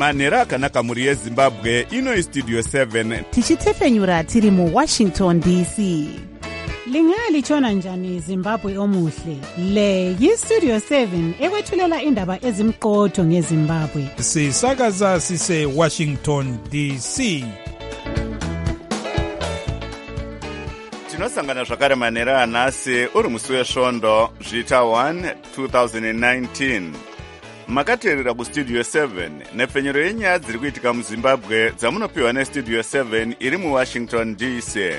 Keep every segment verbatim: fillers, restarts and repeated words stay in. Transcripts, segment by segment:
manhero akanaka mhuri yezimbabwe. Ino istudio seven tichitefenyura tiri muwashington D C. Lingalitshona njani Zimbabwe omuhle? Le yistudio seven ekwethulela indaba ezimqotho ngeZimbabwe. Sisakaza sise Washington D C. Tinosangana zvakare manhero anhasi uri musi wesvondo zvita one twenty nineteen. Makateerera kustudio seven nepfenyuro yenyaya dziri kuitika muZimbabwe dzamunopiwa nestudio seven iri muWashington D C.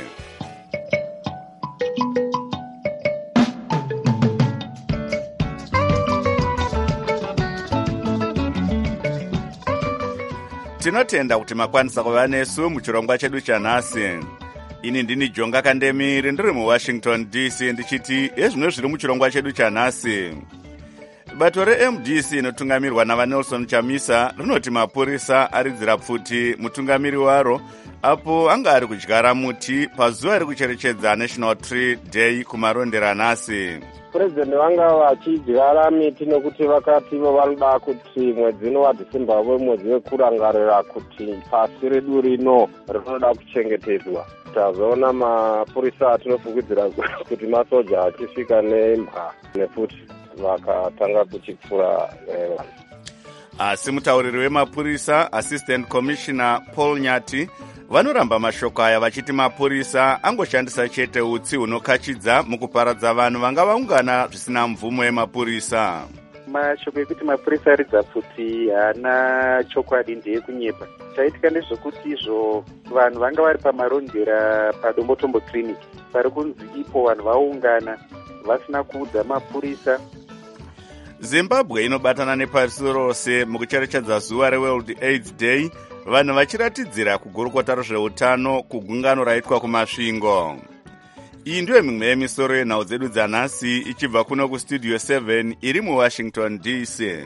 Tinotenda kuti makwanisa kuva nesu muchirongwa chedu chanhasi. Ini ndini Jonga Kandemiri ndiri muWashington D C ndichiti ezvimwe zviri muchirongwa chedu chanhasi. Bato re-M D C inotungamirwa navaNelson Chamisa rinoti mapurisa aridzira pfuti mutungamiri waro apo anga ari kudyara muti pazuva rekucherechedza National Tree Day kumarondera nhasi. President vanga vachidyara miti nokuti vakati vo vanoda kuti mwedzi wa December uve mwedzi wekurangarira kuti pasi redu rino rinoda kuchengetedzwa. Tazoona mapurisa atinofungidzira kuti masoja achisvika nembwa nefuti vakatanga kuchipfura vanhu. Asi mutauriri wemapurisa Assistant Commissioner Paul Nyati vanoramba mashoko aya vachiti mapurisa angoshandisa chete utsi hunokachidza mukuparadza vanhu vanga vaungana zvisina mvumo yemapurisa. Mashoko ekuti mapurisa aridza pfuti haana chokwadi ndeyekunyepa. Chaitika ndezvekuti izvo vanhu vanga vari pamarondera padombotombo clinic pari kunzi ipo vanhu vaungana vasina kuudza mapurisa. Zimbabwe inobatana nepasi rose mukucherechedza zuva reWorld AIDS Day, vanhu vachiratidzira kugurukota rezveutano kugungano raitwa kumasvingo. Iyi ndiyo mimwe yemisoro yenhau dzedu dzanhasi ichibva kuno kustudio seven iri muWashington D C.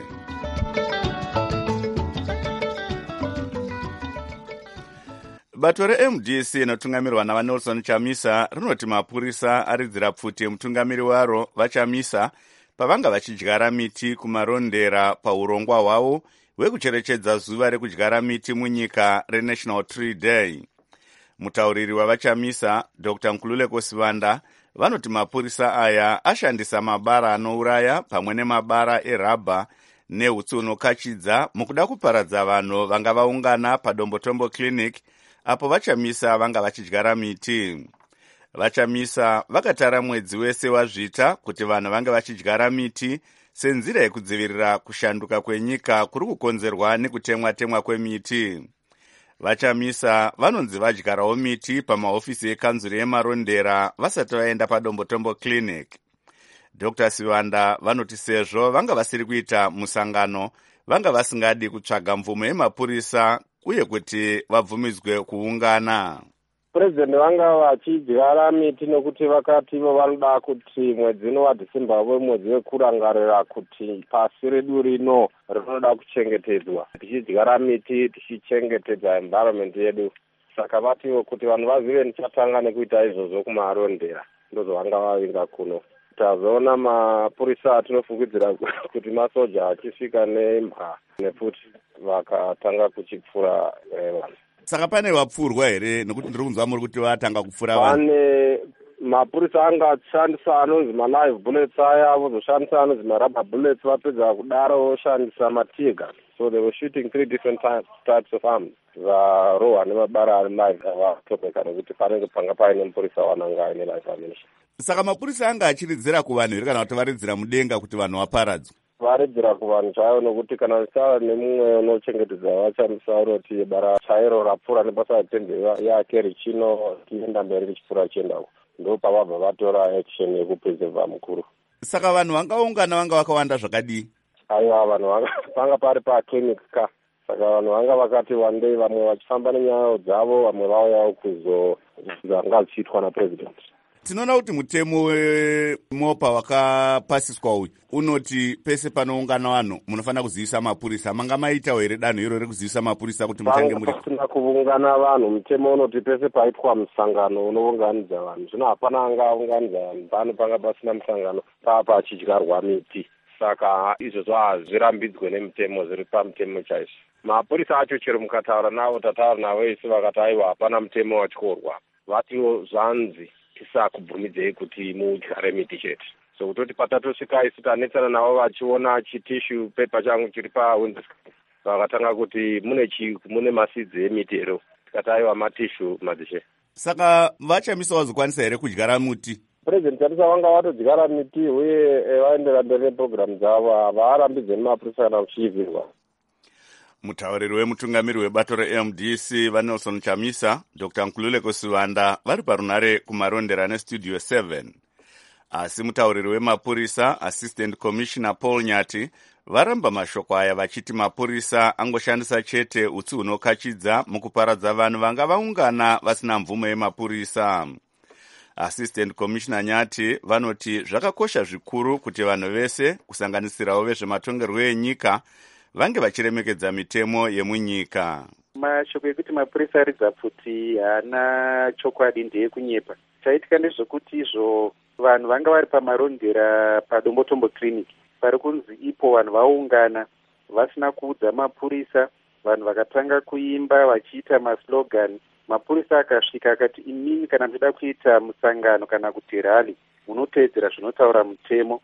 Bato re-M D C inotungamirwa navaNelson Chamisa rinoti mapurisa aridzira pfuti mutungamiri waro vaChamisa pavanga vachidyara miti kumarondera paurongwa hwavo hwekucherechedza zuva rekudyara miti munyika reNational Tree Day. Mutauriri wavaChamisa Doctor Nkululeko Sivanda vanoti mapurisa aya ashandisa mabara anouraya pamwe nemabara erabha neutsi hunokachidza mukuda kuparadza vanhu vanga vaungana padombotombo clinic apo vaChamisa vanga vachidyara miti. VaChamisa vakatara mwedzi wese wazvita kuti vanhu vanga vachidyara miti senzira yekudzivirira kushanduka kwenyika kuri kukonzerwa nekutemwa-temwa kwemiti. VaChamisa vanonzi vadyarawo miti pamahofisi ekanzuri yemarondera vasati vaenda padombotombo clinic. Doctor Sivanda vanoti sezvo vanga vasiri kuita musangano vanga vasingadi kutsvaga mvumo yemapurisa uye kuti vabvumidzwe kuungana. President vanga vachidyara miti nokuti vakati vo vanoda kuti mwedzi wa December uve mwedzi wekurangarira kuti pasi redu rino rinoda kuchengetedzwa. Tichidyara miti tichichengetedza environment yedu. Saka vatiwo kuti vanhu vazive nichatanga nekuita izvozvo kumarondera ndozvo vanga vavinga kuno. Tazoona mapurisa atinofungidzira kuti masoja achisvika nembwa nefuti vakatanga kuchipfura vanhu. Saka pane vapfurwa here nekuti ndiri kunzwa muri kuti vatanga kupfura vanhu? Pane mapurisa angashandisa anonzi ma-live bullets aya vozoshandisa anonzi ma-rubber bullets vapedza kudaro voshandisa ma-tear. So they were shooting three different types, types of arms. Varohwa nemabara ari live avatopeka nekuti panenge panga paine mupurisa wananga aine live ammunition. Saka mapurisa anga achiridzira kuvanhu here kana kuti varidzira mudenga kuti vanhu vaparadzwe? Varidzira kuvanhu chaivo nokuti kana zvisava nemumwe unochengetedza vaChamisa unoti bara chairo rapfuura nebasa retende yake richino tienda mberi richipfuura chiendako. Ndo pavabva vatora action yekupreserva mukuru. Saka vanhu vangaungana vanga vakawanda zvakadii? Aiwa, vanhu vanga pari paclinic ka. Saka vanhu vanga vakati one day vamwe vachifamba nenyaya dzavo vamwe vauyawo kuzozanga zvichiitwa napresident. Tinoona kuti mutemo wemopa wakapasiswa uyu unoti pese panoungana vanhu munofanira kuzivisa mapurisa. Manga maitawo here danho iro rekuzivisa mapurisa kuti muchange muri? Pasina kuungana vanhu, mutemo unoti pese paitwa musangano unounganidza vanhu. Zvino hapana angaunganidza vanhu pano panga pasina musangano papachidyarwa miti. Saka izvozvo hazvirambidzwe nemutemo, zviri pamutemo chaizvo. mapurisa acho chero mukataura navo, tataura navo isi vakati aiwa hapana mutemo watyorwa, vatiwo zvanzi tisakubvumidzei kuti mudyare miti chete. So kutoti patatosvika isi tanetsana navo vachiona chitishu pepa changu chiri pawindows, vakatanga kuti mune chi mune masidzi emiti ero, tikati aiwa matishu madzishe. Saka vachamisa wazokwanisa here kudyara muti? President Chamisa vanga vatodyara miti uye vaendera mberi nepurogiramu dzavo, havarambidzeni mapurisa kana kuchiivirwa. Mutauriri wemutungamiri webato re-M D C vaNelson Chamisa, Doctor Nkululeko Sivanda vari parunare kumarondera nestudio seven. Asi mutauriri wemapurisa Assistant Commissioner Paul Nyati varamba mashoko aya vachiti mapurisa angoshandisa chete utsi hunokachidza mukuparadza vanhu vanga vaungana vasina mvumo yemapurisa. Assistant Commissioner Nyati vanoti zvakakosha zvikuru kuti vanhu vese kusanganisirawo vezvematongerwo enyika vange vachiremekedza mitemo yemunyika. Mashoko ekuti mapurisa aridza pfuti haana chokwadi ndeyekunyepa. Chaitika ndezvekuti izvo vanhu vanga vari pamarondera padombotombo clinic pari kunzi ipo vanhu vaungana vasina kuudza mapurisa, vanhu vakatanga kuimba vachiita maslogan. Mapurisa akasvika akati imini kana muchida kuita musangano kana kuti rally munoteedzera zvinotaura mutemo,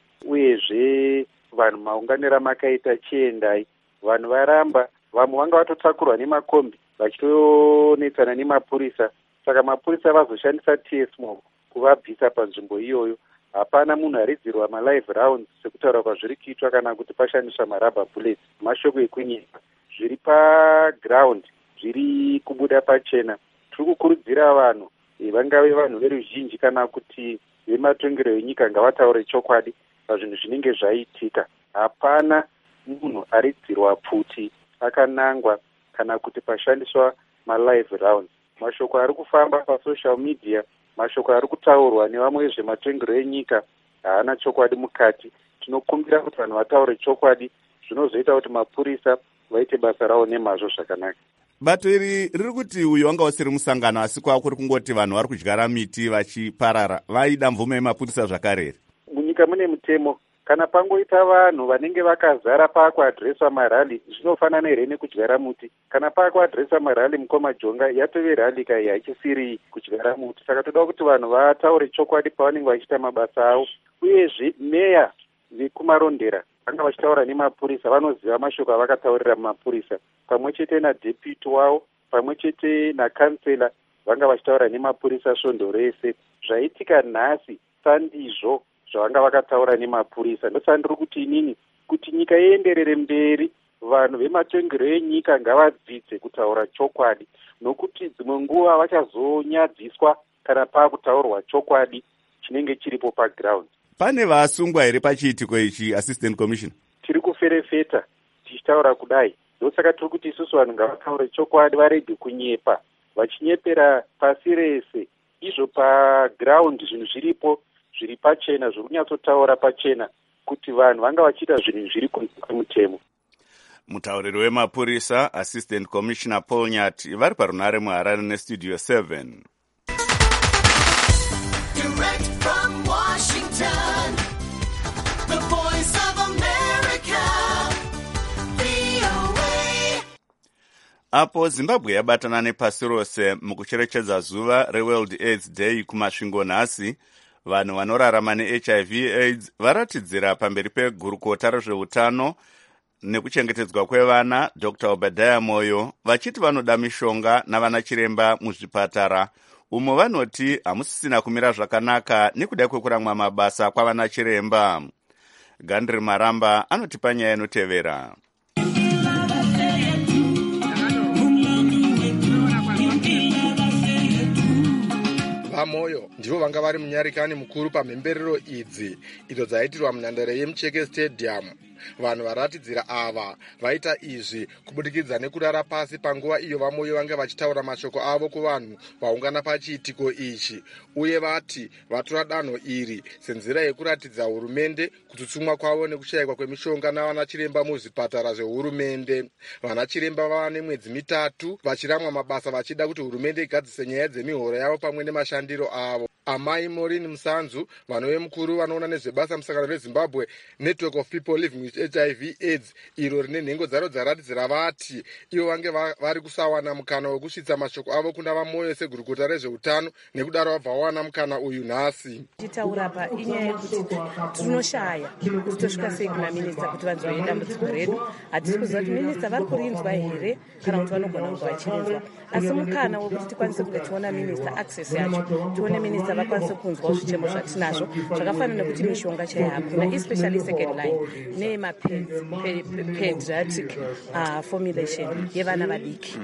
uyezve vanhu maunganira makaita chiendai. Vanhu varamba, vamwe vanga vatotakurwa nemakombi vachionetsana nemapurisa, saka mapurisa vazoshandisa tsmo kuvabvisa panzvimbo iyoyo. Hapana munhu aridzirwa malive rounds sekutaura kwazviri kuitwa kana kuti pashandiswa marubber bullets. Mashoko ekunyepa zviri paground zviri kubuda pachena. Tiri kukurudzira vanhu vangave vanhu veruzhinji kana kuti vematongero enyika ngavataure chokwadi pazvinhu zvinenge zvaitika. Hapana munhu aridzirwa pfuti akanangwa kana kuti pashandiswa malive rounds. Mashoko ari kufamba pasocial media, mashoko ari kutaurwa nevamwe vezvematongero enyika haana chokwadi mukati. Tinokumbira kuti vanhu vataure chokwadi, zvinozoita kuti mapurisa vaite basa ravo nemazvo zvakanaka. Bato iri riri kuti uyu wanga usiri musangano asi kwava kuri kungoti vanhu vari kudyara miti vachiparara, vaida mvumo yemapurisa zvakare. Munyika mune mutemo, kana pangoita vanhu vanenge vakazara pakuadhireswa marali, zvinofanana here nekudyara muti. Kana pakuadhireswa marali mukoma jonga yatove rali kai hachisiri kudyara muti. Saka toda kuti vanhu vataure chokwadi pavanenge vachiita mabasa avo. Uyezve meya vekumarondera vanga vachitaura nemapurisa vanoziva mashoko avakataurira mumapurisa, pamwe chete nadeputy wavo, pamwe chete nakansela vanga vachitaura nemapurisa svondo rese. Zvaitika nhasi sandizvo zvavanga vakataura nemapurisa. Ndosandiri kuti inini kuti nyika ienderere mberi, vanhu vematongero enyika ngavadzidze kutaura chokwadi, nokuti dzimwe nguva vachazonyadziswa kana paakutaurwa chokwadi chinenge chiripo paground. Pane vasungwa here pachiitiko ichi, Assistant Commissioner? Tiri kuferefeta tichitaura kudai. Ndosaka tiri kuti isusu vanhu ngavataure chokwadi, varege kunyepa, vachinyepera pasi rese. Izvo paground zvinhu zviripo zviri pachena, zviri kunyatsotaura pachena kuti vanhu vanga vachiita zvinhu zviri kunze kwemutemo. Mutauriri wemapurisa Assistant Commissioner Paul Nyati vari parunare muHarare nestudio seven. Direct from Washington, the voice of America, V O A. Apo Zimbabwe yabatana nepasi rose mukucherechedza zuva reWorld AIDS Day kumasvingo nhasi, vanhu vanorarama neH I V AIDS varatidzira pamberi pegurukota rezveutano nekuchengetedzwa kwevana Doctor Obadiah Moyo vachiti vanoda mishonga navana chiremba muzvipatara, umo vanoti hamusisina kumira zvakanaka nekuda kwekuramwa mabasa kwavana chiremba. Gandri Maramba anotipa nyaya inotevera. vaMoyo ndivo vanga vari munyarikani mukuru pamhemberero idzi idzo dzaitirwa munhandare yemucheke stadium. Vanhu varatidzira ava vaita izvi kubudikidza nekurara pasi panguva iyo vaMoyo vanga vachitaura mashoko avo kuvanhu vaungana pachiitiko ichi, uye vati vatora danho iri senzira yekuratidza hurumende kutsutsumwa kwavo nekushayikwa kwemishonga navana chiremba muzvipatara zvehurumende. Vana chiremba vava nemwedzi mitatu vachiramwa mabasa vachida kuti hurumende igadzise nyaya dzemihoro yavo pamwe nemashandiro magariro avo. Amai Maureen Musanzu, vanove mukuru vanoona nezvebasa musangano reZimbabwe Network of People Living with H I V AIDS, iro rine nhengo dzaro dzaratidzira vati ivo vange vari kusawana mukana wekusvitsa mashoko avo kuna vamoyo segurukota rezveutano, nekudaro vabva vawana mukana uyu nhasi. Tichitaura apa inyaya yekuti tinoshaya kuti tosvika sei kuna minista kuti vanzwa dambudziko redu. Hatisi kuziva kuti minista vari kurinzwa here kana kuti vanogona kunge vachirinzwa, asi mukana wekuti tikwanise kunge tiona minista access yacho, tione minista vakwanise kunzwawo zvichemo zvatinazvo zvakafanana nekuti mishonga chaiyo hakuna, especially second line nemapediatric uh, formulation yevana vadiki.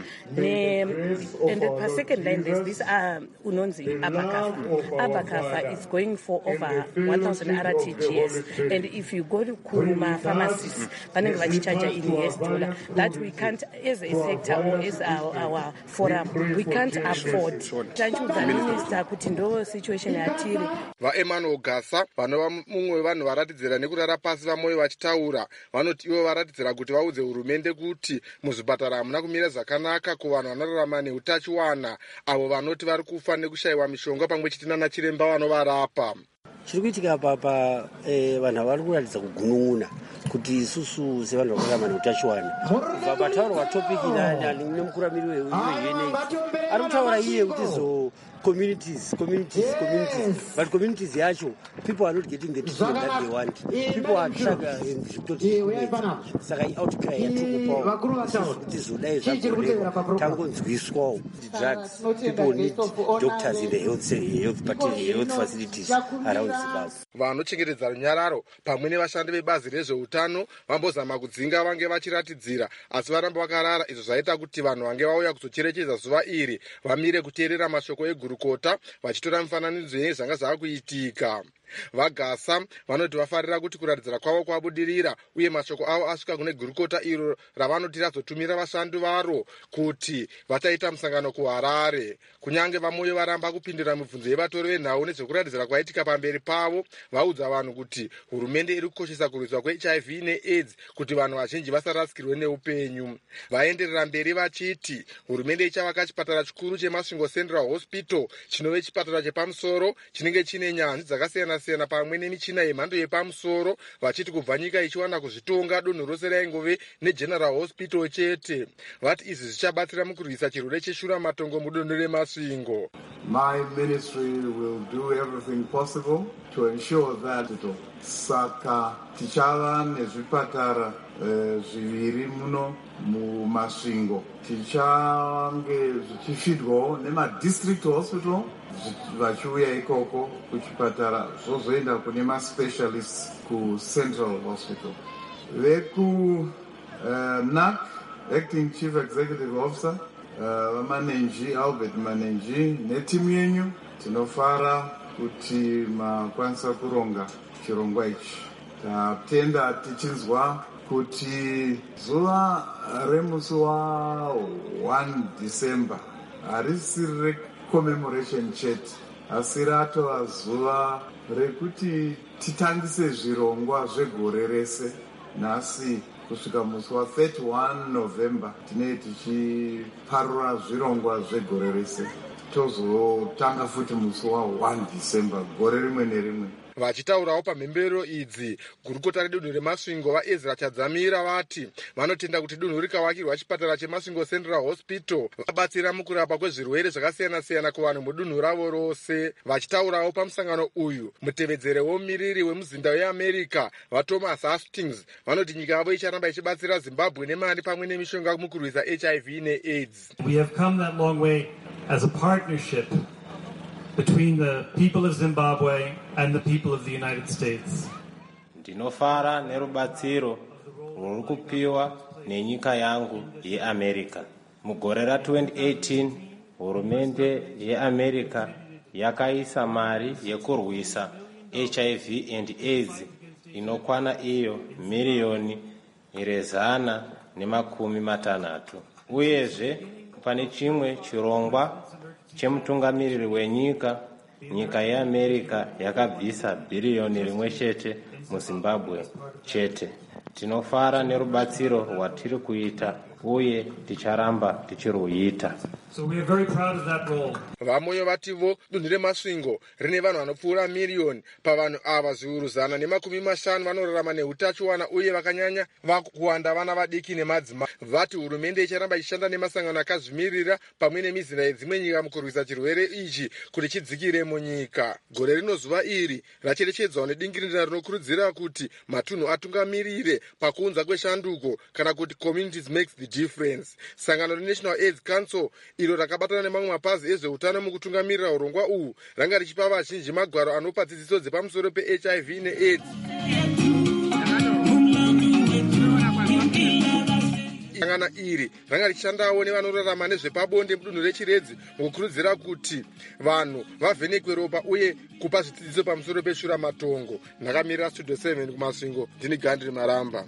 And pasecond line there's this uh, unonzi abakafa. Abakafa is going for over one thousand R T G S, and if you go to Kuruma pharmacies vanenge vachichaja in U S dollar, that we can't, as a sector or as our, our forum, we can't afford. Tanchiudza minister kuti ndo situation yatiri. VaEmmanuel Gasa vanova mumwe wevanhu varatidzira nekurara pasi vamoyo vachitaura, vanoti ivo varatidzira kuti vaudze hurumende kuti muzvipatara hamuna kumira zvakanaka kuvanhu vanorarama neutachiwana, avo vanoti vari kufa nekushayiwa mishonga pamwe chete nana chiremba vanovarapa. Chiri kuitika papa eh, vanhu vari kuratidza kugunun'una kuti isusu sevanhu vanorarama neutachiwana. Kubva patauro watopiki nemukuramiri weU N AIDS ari kutaura iye kuti zo communities, communities, communities. But communities yacho, people are not getting the treatment that they want. People are struggling to treatment. Saka outcry yatukupa kuti zodai zvakoreka tangonzwiswawo drugs. People need doctors in the health, health, health facilities around Zimbabwe. Vanochengetedza runyararo pamwe nevashandi vebazi rezveutano vambozama kudzinga vange vachiratidzira, asi varamba vakarara. Izvo zvaita kuti vanhu vange vauya kuzocherechedza zuva iri vamire kuteerera mashoko egurukota vachitora mifananidzo yezvanga zvava kuitika. VaGasa vanoti vafarira kuti kuratidzira kwavo kwabudirira uye mashoko avo asvika kune gurukota iro ravanoti razotumira vashandi varo kuti vachaita musangano kuHarare. Kunyange vamoyo varamba kupindura mibvunzo yevatori venhau nezvekuratidzira kwaitika pamberi pavo, vaudza vanhu kuti hurumende iri kukoshesa kurwiswa kweH I V neAIDS kuti vanhu vazhinji vasarasikirwe neupenyu. Vaenderera mberi vachiti hurumende ichavaka chipatara chikuru cheMasvingo Central Hospital chinove chipatara chepamusoro chinenge chine nyanzvi dzakasiyana siyana pamwe nemichina yemhando yepamusoro, vachiti kubva nyika ichiwana kuzvitonga dunhu rose raingove neGeneral Hospital chete. Vati izvi zvichabatsira mukurwisa chirwere cheshura matongo mudunhu reMasvingo. My ministry will do everything possible to ensure that it will. Saka tichava nezvipatara zviviri muno muMasvingo, tichange zvichifidwawo nemadistrict hospital vachiuya ikoko kuchipatara zvozoenda kune maspecialists kuCentral Hospital. Veku uh, N A C, Acting Chief Executive Officer Manenji, Albert Manenji, netimu yenyu tinofara kuti makwanisa kuronga chirongwa ichi. Tatenda tichinzwa kuti zuva remusi wa one December harisiri commemoration chete, asi ratova zuva rekuti titangise zvirongwa zvegore rese. Nhasi kusvika musi wa thirty-one November tinee tichiparura zvirongwa zvegore rese, tozotanga futi musi wa one December gore rimwe nerimwe. Vachitaurawo pamhemberero idzi, gurukota redunhu reMasvingo vaEzra Chadzamira vati vanotenda kuti dunhu rikavakirwa chipatara cheMasvingo Central Hospital vabatsira mukurapa kwezvirwere zvakasiyana siyana kuvanhu mudunhu ravo rose. Vachitaurawo pamusangano uyu, mutevedzere womumiriri wemuzinda weAmerica vaThomas Hastings vanoti nyika yavo icharamba ichibatsira Zimbabwe nemari pamwe nemishonga mukurwisa H I V neAIDS. We have come that long way as a partnership between the people of Zimbabwe and the people of the United States. Ndinofara nerubatsiro ruri kupiwa nenyika yangu yeAmerica. Mugore ra twenty eighteen hurumende yeAmerica yakaisa mari yekurwisa H I V and AIDS inokwana iyo milioni irezana nemakumi matanhatu. Uyezve pane chimwe chirongwa chemutungamiriri wenyika, nyika yeAmerica yakabvisa bhiriyoni rimwe chete muZimbabwe chete. Tinofara nerubatsiro rwatiri kuita uye ticharamba tichiruita. So we are very proud of that role. vamoyo vativo dunhu remasvingo rine vanhu vanopfuura miriyoni. Pavanhu ava zviuru zana nemakumi mashanu vanorarama neutachiwana uye vakanyanya vakuwanda vana vadiki nemadzimai. Vati hurumende icharamba ichishanda nemasangano akazvimirira pamwe nemizera yedzimwe nyika mukurwisa chirwere ichi kuti chidzikire munyika. Gore rino zuva iri racherechedzwa nedingirira rinokurudzira kuti matunhu atungamirire pakuunza kweshanduko kana kuti communities makes the difference. Sangano reNational AIDS Council iro rakabatana nemamwe mapazi ezveutano mukutungamirira urongwa uhu ranga richipa vazhinji magwaro anopa dzidziso dzepamusoro pe-H I V ne-AIDS. Sangano iri ranga richishandawo nevanorarama nezvepabonde mudunhu rechiredzi mukukurudzira kuti vanhu vavhenekwe ropa uye kupa zvidzidziso pamusoro peshuramatongo. Ndakamirira Studio seven kumasvingo, ndini Gandhi Maramba.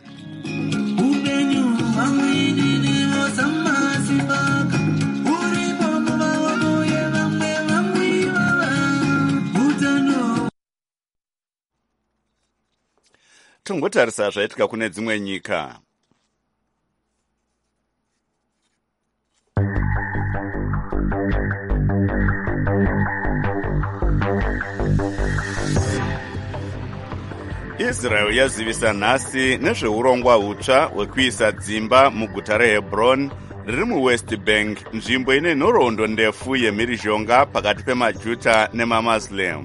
Tongotarisa zvaitika kune dzimwe nyika. Israel yazivisa nhasi nezveurongwa hutsva hwekuisa dzimba muguta reHebron riri muWest Bank, nzvimbo ine nhoroondo ndefu yemhirizhonga pakati pemajuta nemamuslim.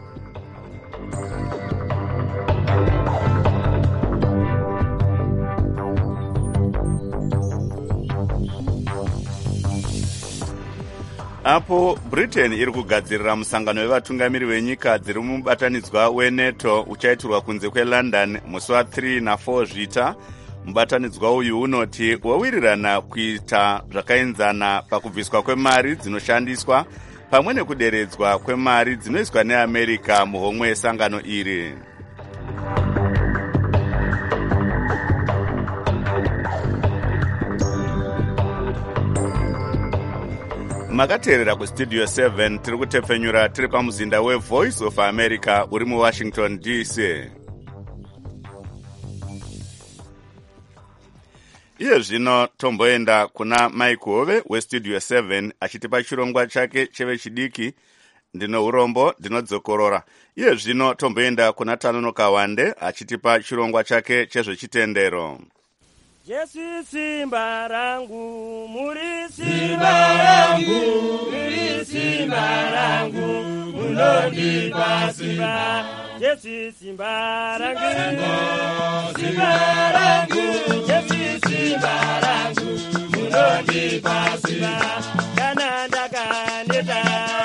Apo Britain iri kugadzirira musangano wevatungamiri venyika dziri mubatanidzwa weNATO uchaitirwa kunze kweLondon musi wa3 na4 zvita. Mubatanidzwa uyu unoti wawirirana kuita zvakaenzana pakubviswa kwemari dzinoshandiswa pamwe nekuderedzwa kwemari dzinoiswa neAmerica muhomwe yesangano iri. Makateerera kustudio seven tiri kutepfenyura tiri pamuzinda weVoice of America uri muWashington D C. Iye zvino tomboenda kuna Mike Hove westudio seven achitipa chirongwa chake chevechidiki. Ndino urombo ndinodzokorora. Iye zvino tomboenda kuna Tanonoka Wande achitipa chirongwa chake chezvechitendero. Yesu simba rangu, muri simba rangu, muri simba rangu, munondipa simba. Yesu simba rangu, simba rangu, Yesu simba rangu, munondipa simba. Kana ndakaneta,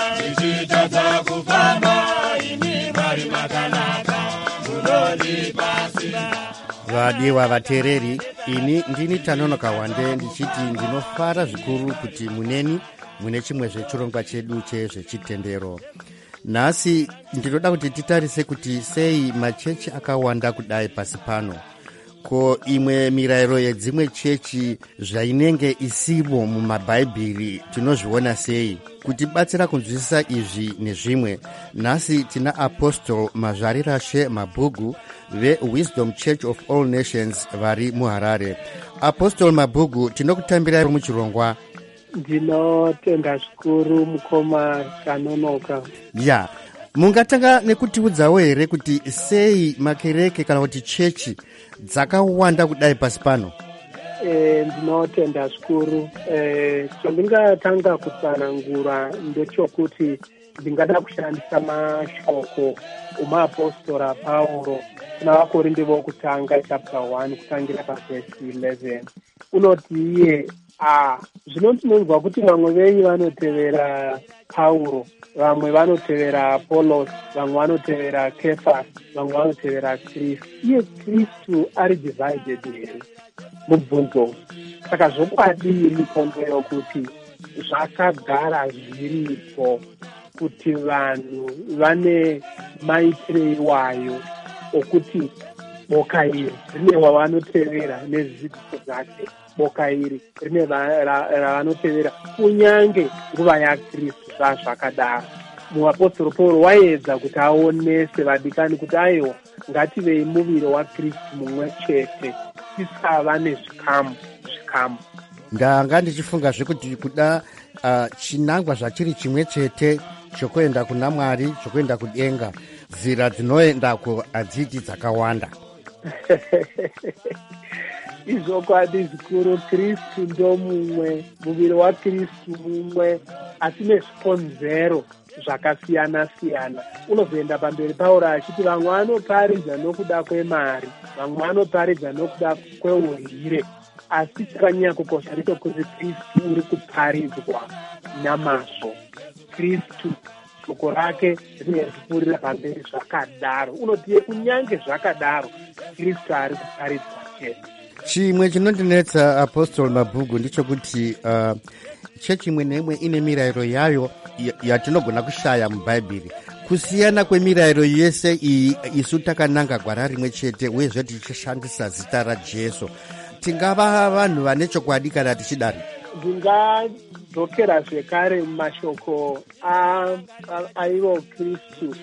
ichitadza kufamba, imi Mwari makanaka, munondipa simba. Vadiwa vateereri, ini ndini Tanonoka Wande ndichiti ndinofara zvikuru kuti muneni mune chimwe zvechirongwa chedu chezvechitendero. Nhasi ndinoda kuti titarise kuti sei machechi akawanda kudai pasi pano. Ko imwe mirayiro yedzimwe chechi zvainenge isivo mumabhaibheri tinozviona sei? Kutibatsira kunzwisisa izvi nezvimwe, nhasi tina Apostle Mazvarirashe Mabhugu veWisdom Church of All Nations vari muHarare. Apostle Mabhugu, tinokutambirai muchirongwa. Ndinotenda zvikuru mukoma Tanonoka. Ya, mungatanga nekutiudzawo here kuti sei makereke kana kuti chechi dzakawanda kudai pasi pano? Eh, ndinotenda zvikuru. Eh, chandingatanga kutsanangura ndechokuti ndingada kushandisa mashoko umaApostora Pauro kuna Vakorinde vokutanga chapter one kutangira pavhesi eleven. Unoti iye ah zvinonzwa kuti vamwe venyu vanotevera Pauro, vamwe vanotevera Apollos, vamwe vanotevera Kephas, vamwe vanotevera Kristu. Iye Kristu ari divided here mubvunzo. Saka zvokwadini pombeyo kuti zvakagara zviripo kuti vanhu vane maitire iwayo okuti boka iri rine wavanotevera nezvidzidzo zvake, boka iri rine ravanotevera kunyange nguva yaKristu zvazvakadaro. Muapostoro Pauro waedza kuti aonese vadikani kuti aiwa ngativei muviri waKristu mumwe chete, tisava nezvikamu zvikamu. Ndanga ndichifunga zvekuti kuda uh, chinangwa zvachiri chimwe chete chokuenda kuna Mwari, chokuenda kudenga. Nzira dzinoendako hadziti dzakawanda. Izvokwadi zvikuru. Kristu ndo mumwe, muviri waKristu mumwe, asi nezvikonzero zvakasiyana siyana. Unozoenda pamberi Pauro achiti vamwe vanoparidza nokuda kwemari, vamwe vanoparidza nokuda kweurire, asi chakanyanya kukosha ndechekuti Kristu uri kuparidzwa namazvo. Kristu shoko rake rinezvipfuurira pamberi zvakadaro. Unotiye kunyange zvakadaro Kristu ari kuparidzwa chete. Chimwe chinondinetsa Apostle Mabhuku ndichokuti uh, chechi imwe neimwe ine mirayiro yayo yatinogona kushaya mubhaibheri. Kusiyana kwemirayiro yese iyi isu takananga gwara rimwe chete uyezve tichishandisa zita raJesu. Tingava vanhu vane chokwadi kana tichidaro? Ndingadzokera zvekare mumashoko aivo Kristu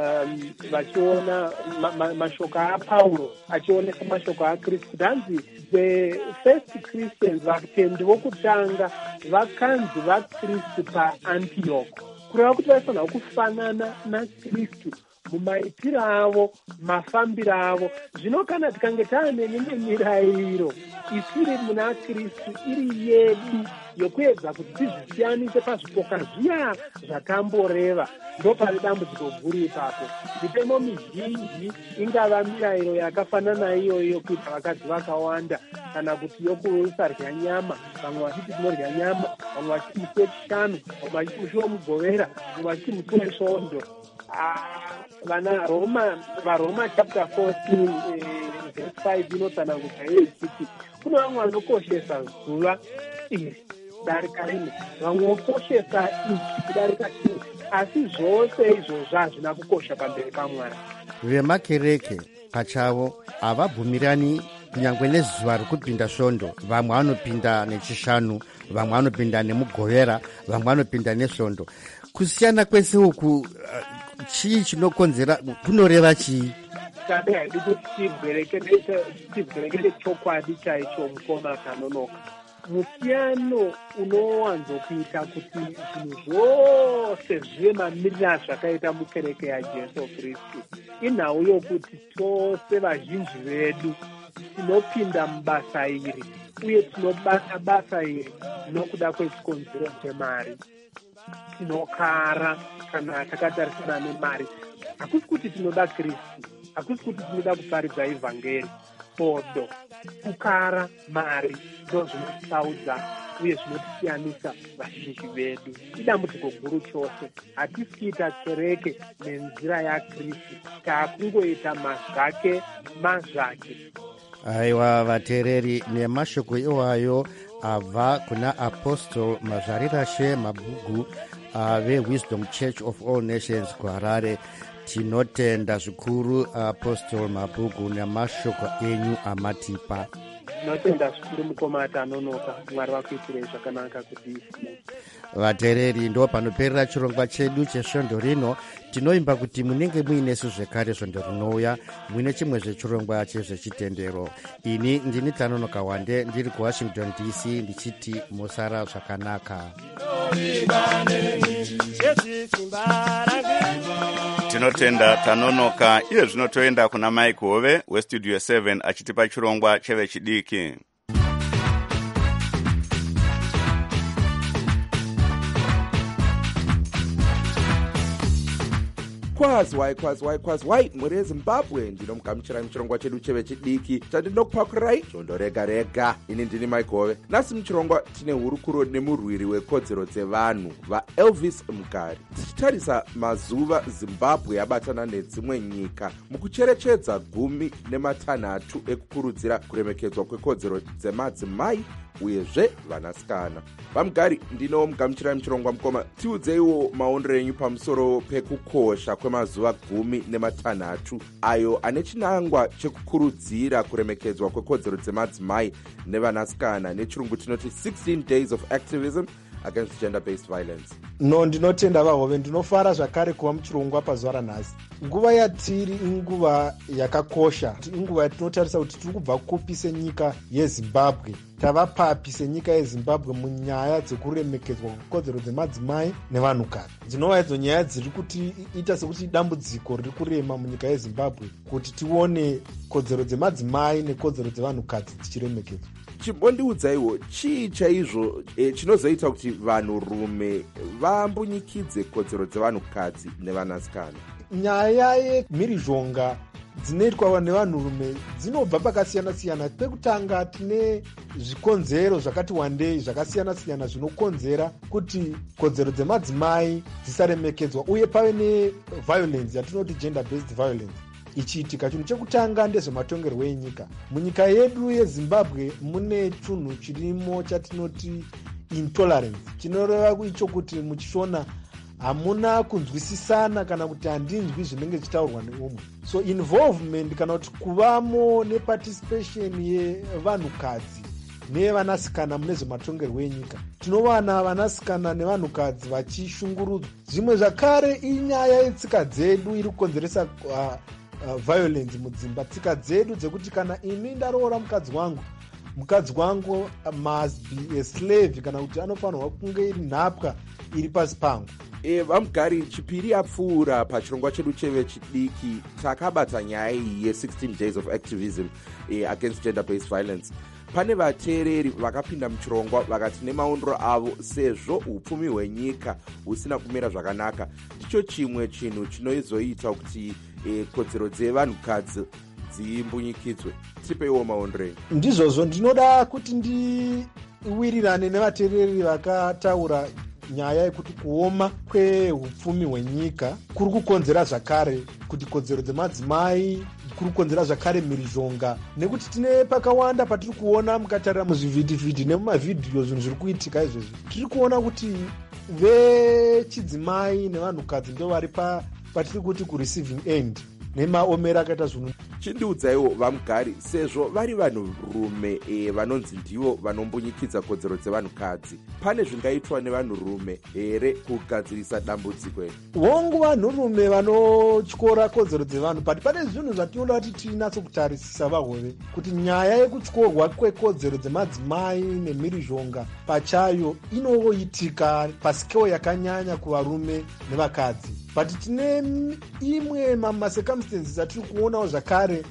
vachiona mashoko aPauro achionesa mashoko aKristu. Danzi the first Christians, vatendi vokutanga vakanzi vaKristu paAntioch, kureva kuti vaifanira kufanana naKristu mumaitiro avo, mafambiro avo. Zvino kana tikange taane mimwe mirayiro isiri muna Kristu iri yedu yokuedza kuti tizvisiyanise pazvipoka zviya zvatamboreva, ndo pane dambudziko guru ipapo. Mitemo mizhinji ingava mirayiro yakafanana iyoyo kuita vakadzi vakawanda, kana kuti yokusarya nyama, vamwe vachiti tinorya nyama, vamwe vachiti musi wechishanu, vamwe vachiti musi womugovera, vamwe vachiti musi wesvondo. Vana Roma, vaRoma chapter fourteen verse five inotsanangura ichiti kune vamwe vanokoshesa zuva iri kudarika rimwe, vamwe vokoshesa ichi kudarika chimwe, asi zvose izvozvo hazvina kukosha pamberi paMwari. Vemakereke pachavo havabvumirani kunyangwe nezuva rokupinda svondo. Vamwe vanopinda nechishanu, vamwe vanopinda nemugovera, vamwe vanopinda nesvondo. Kusiyana kwese uku uh, chii chinokonzera, kunoreva chii? Kade haidi kuti tibwerekete chokwadi chaicho mukoma kanonoka. Musiyano unowanzokuita kuti zvinhu zvose zvive mamirira zvakaita mukereke yaJesu Kristu inhau yokuti tose vazhinji vedu tinopinda mubasa iri uye tinobata basa iri nokuda kwechikonzero chemari. Tinokara kana takatarisana nemari. Hakusi kuti tinoda Kristu, hakusi kuti tinoda kuparidza evhangeri. Podo, kukara, mari ndo zvinotisaudza uye zvinotisiyanisa vazhinji vedu. Idambudziko guru chose. Hatisi kuita kereke nenzira yaKristu, taakungoita mazvake mazvake. Aiwa vateereri, nemashoko iwayo abva kuna Apostle Mazvarirashe Mabhuku veWisdom Church of All Nations kuHarare. Tinotenda zvikuru Apostle Mabhuku nemashoko enyu amatipa. Tinotenda zvikuru mukoma atanonoka. Mwari vakuitirei zvakanaka kudii. Vateereri, ndo panoperera chirongwa chedu chesvondo rino. Tinoimba kuti munenge muinesu zvekare svondo rinouya, muine chimwe zvechirongwa chezvechitendero. Ini ndini Tanonoka Wande, ndiri kuWashington D C, ndichiti musara zvakanaka. Tinotenda Tanonoka. Iye zvinotoenda kuna Mike Hove westudio seven achitipa chirongwa chevechidiki. Kwazwai kwazwai kwazwai muri eZimbabwe, ndinomugamuchirai muchirongwa chedu chevechidiki chandinokupakurai svondo rega rega. Ini ndini Mike Hove. Nasi muchirongwa tine hurukuro nemurwiri wekodzero dzevanhu vaElvis Mugari, tichitarisa mazuva Zimbabwe yabatana nedzimwe nyika mukucherechedza gumi nematanhatu ekukurudzira kuremekedzwa kwekodzero dzemadzimai uyezve vanasikana. Vamugari, ndino mugamuchirai muchirongwa mukoma. Tiudzeiwo maondero enyu pamusoro pekukosha kwemazuva gumi nematanhatu ayo ane chinangwa chekukurudzira kuremekedzwa kwekodzero dzemadzimai nevanasikana, nechirungu tinoti sixteen days of activism against gender-based violence. No, ndinotenda vaHove. Ndinofara zvakare kuva muchirongwa pazuva ranhasi. nguva yatiri inguva yakakosha, inguva yatinotarisa kuti tiri kubva kupi senyika yezimbabwe tava papi senyika yezimbabwe munyaya dzekuremekedzwa kwekodzero dzemadzimai nevanhukadzi. Dzinova idzo nyaya dziri kuti ita sekuti dambudziko riri kurema munyika yezimbabwe kuti tione kodzero dzemadzimai nekodzero dzevanhukadzi dzichiremekedzwa. chimbondiudzaiwo chii chaizvo e, chinozoita kuti vanhurume vambunyikidze kodzero dzevanhukadzi nevanasikana? Nyaya yemhirizhonga dzinoitwa nevanhurume dzinobva pakasiyana-siyana. Pekutanga tine zvikonzero zvakati wandei zvakasiyana-siyana zvinokonzera kuti kodzero dzemadzimai dzisaremekedzwa uye pave neviolence yatinoti gender based violence ichiitika. Chinhu chekutanga ndezvematongerwo enyika. Munyika yedu yezimbabwe mune chunhu chirimo chatinoti intolerance, chinoreva icho kuti muchishona hamuna kunzwisisana kana kuti handinzwi zvinenge zvichitaurwa neumwe. So involvement kana kuti kuvamo neparticipation yevanhukadzi nevanasikana mune zvematongerwo enyika, tinowana vanasikana nevanhukadzi vachishungurudzwa. Zvimwe zvakare inyaya yetsika dzedu iri kukonzeresa uh, uh, violence mudzimba. Tsika dzedu dzekuti kana ini ndaroora mukadzi wangu, mukadzi wangu must be a slave, kana kuti anofanirwa kunge iri nhapwa iri pasi pangu. E, vamugari chipiri apfuura pachirongwa chedu chevechidiki takabata nyaya iyi ye-sixteen days of activism e, against gender based violence. Pane vateereri vakapinda muchirongwa vakati nemaondero avo sezvo upfumi hwenyika husina kumira zvakanaka ndicho chimwe chinhu chinozoita kuti e, kodzero dzevanhukadzi dzimbunyikidzwe. Tipeiwo maondero. Ndizvozvo ndinoda kuti ndiwirirane nevateereri vakataura nyaya yekuti kuoma kweupfumi hwenyika kuri kukonzera zvakare kuti kodzero dzemadzimai, kuri kukonzera zvakare mhirizhonga, nekuti tine pakawanda patiri kuona mukatarira muzvivhidhivhidhi nemumavhidhiyo zvinhu zviri kuitika izvezvi. Tiri kuona kuti vechidzimai nevanhukadzi ndo vari patiri kuti kureceiving end nemaomero akaita zvinhu. Chindiudzaiwo vamugari, sezvo vari vanhurume e, vanonzi ndivo vanombunyikidza kodzero dzevanhukadzi, pane zvingaitwa nevanhurume here kugadzirisa dambudziko iri? Hongu vanhurume vanotyora kodzero dzevanhu, but pane zvinhu zvatinoda kuti tinatsokutarisisa vahove kuti nyaya yekutyorwa kwekodzero dzemadzimai nemhirizhonga pachayo inoitika pasikewo yakanyanya kuvarume nevakadzi. But tine imwe mamacircumstances atiri kuonawo zvakare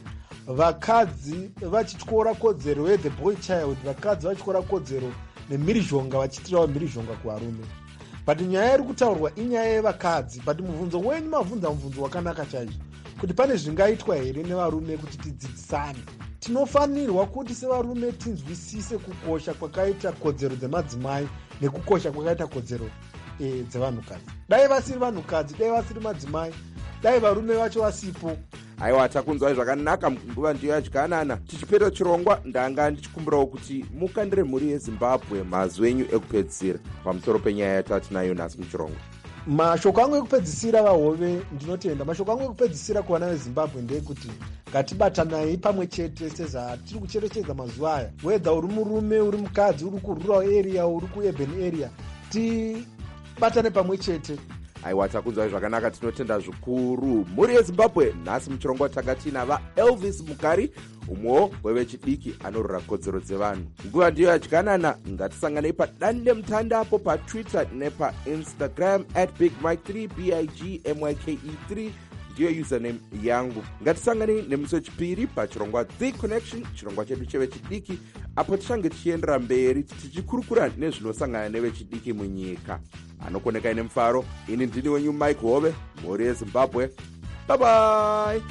vakadzi vachityora kodzero ye-the boy child, vakadzi vachityora kodzero nemhirizhonga vachitirawo mhirizhonga kuvarume. But nyaya iri kutaurwa inyaya yevakadzi. But mubvunzo wenyu mabvunza mubvunzo wakanaka chaizvo kuti pane zvingaitwa here nevarume kuti tidzidzisane. Tinofanirwa kuti sevarume tinzwisise kukosha kwakaita kodzero dzemadzimai nekukosha kwakaita kodzero e, dzevanhukadzi. Dai vasiri vanhukadzi, dai vasiri madzimai, dai varume vacho vasipo. Aiwa, takunzwai zvakanaka. Nguva ndiyo yadyanana. Tichipedza chirongwa ndanga ndichikumbirawo kuti mukandire mhuri yezimbabwe mazwi enyu ekupedzisira pamusoro penyaya yatatinayo nhasi muchirongwa. Mashoko angu ekupedzisira vahove ndinotenda. Mashoko angu ekupedzisira kuvana vezimbabwe ndeyekuti ngatibatanai pamwe chete sezvatiri kucherechedza mazuva aya. Wedha uri murume, uri mukadzi, uri kurural area, uri kuurban area, tibatane pamwe chete. Aiwa, takunzwai zvakanaka, tinotenda zvikuru. Mhuri yezimbabwe nhasi muchirongwa takatina vaelvis mukari, umwewo wevechidiki anorora kodzero dzevanhu. Nguva ndiyo yadyanana. Ngatisanganei padande mutandapo patwitter nepainstagram at big mike three b i g m y k e three ndiyo username yangu. Ngatisanganei nemusi wechipiri pachirongwa The Connection, chirongwa chedu chevechidiki, apo tichange tichiendera mberi tichikurukura nezvinosangana nevechidiki munyika. Anokonekai nemufaro, ini ndini wenyu Mike Hove, mhuri yeZimbabwe. Bye bye.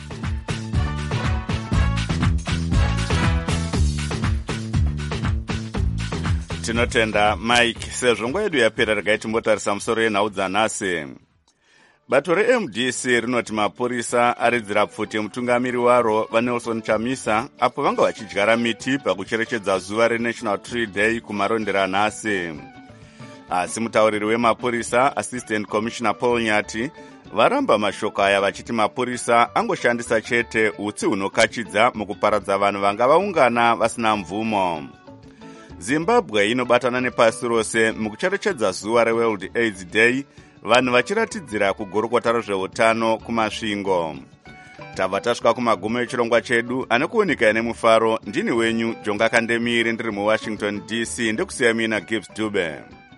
Tinotenda Mike. Sezvo nguva yedu yapera, regai timbotarisa musoro yenhau dzanhasi. Bato re-M D C rinoti mapurisa aridzira pfuti mutungamiri waro vaNelson Chamisa apo vanga vachidyara miti pakucherechedza zuva reNational Tree Day kumarondera nhasi. Asi mutauriri wemapurisa Assistant Commissioner Paul Nyati varamba mashoko aya vachiti mapurisa angoshandisa chete utsi hunokachidza mukuparadza vanhu vanga vaungana vasina mvumo. Zimbabwe inobatana nepasi rose mukucherechedza zuva reWorld AIDS Day vanhu vachiratidzira kugurukota rezveutano kumasvingo. tabva tasvika kumagumo echirongwa chedu ane kuoneka nemufaro. ndini wenyu Jonga Kandemiri ndiri muwashington D C ndekusiya mina Gibbs Dube.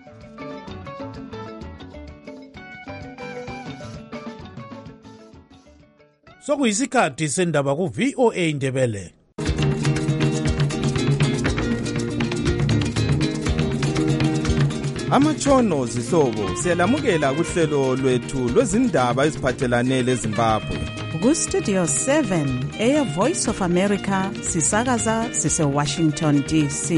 sokuyisikhathi sendaba ku-V O A Ndebele. Amatshono zihlobo siyalamukela kuhlelo lwethu lwezindaba eziphathelane leZimbabwe. Ku-Studio seven eya Voice of America sisakaza sise-Washington D C.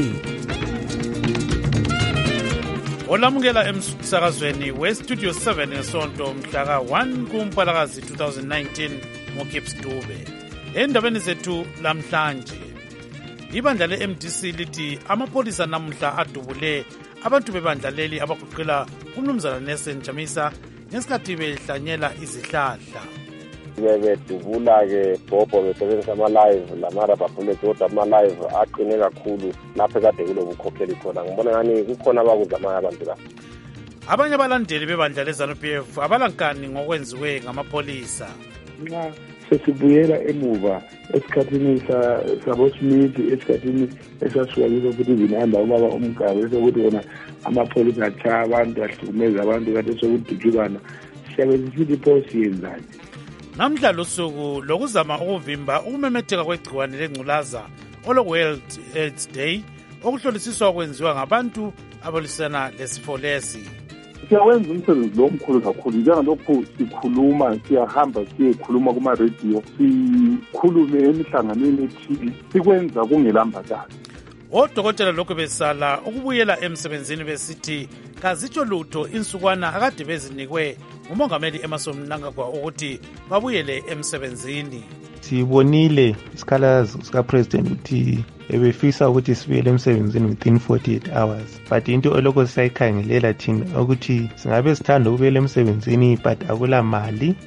olamukela emsakazweni we-Studio seven ngesonto mhla ka one kuMpalakazi twenty nineteen ngoGibbs Dube. Endabeni zethu lamhlanje, ibandla le-M D C lithi amapolisa namuhla adubule abantu bebandla leli abagoqela umnumzana Nelson Chamisa ngesikhathi behlanyela izihlahla. Bebedubula-ke Bhobho besebenzisa ama-live lamarabha bullet, kodwa ama-live aqine kakhulu lapho kade kulobukhokheli khona. Ngibona ngani kukhona abakuzamayo abantu la. Abanye abalandeli bebandla le-ZANU P F abalankani ngokwenziwe ngamapolisa. Nxa sesibuyela emuva esikhathini sabo-Smith, esikhathini esasuka kiso futhi zinihamba ubaba umgaba esokuthi wona amapholisa atshaya abantu ahlukumeza abantu kade sokudutshukana, siyabe sisithi pho siyenzani. Namhla lusuku lokuzama ukuvimba ukumemetheka kwegciwane lengculaza olo-World AIDS Day okuhlolisiswa kwenziwa ngabantu abalwisana lesifo lesi. Siyawenza umsebenzi lo mkhulu kakhulu, njengalokhu sikhuluma, siyahamba siyekhuluma kuma-radio, sikhulume emihlanganweni ethile, sikwenza kungelambazana. Odokotela lokhu besala ukubuyela emsebenzini besithi kazitsho lutho insukwana akade bezinikwe ngumongameli Emmerson Mnangagwa ukuthi babuyele emsebenzini. Sibonile isikhalazo sikapresident ukuthi ebefisa ukuthi sibuyele emsebenzini within forty-eight hours, but into oloko sisayikhangelela thina ukuthi singabe sithanda ukubuyela emsebenzini but akula mali.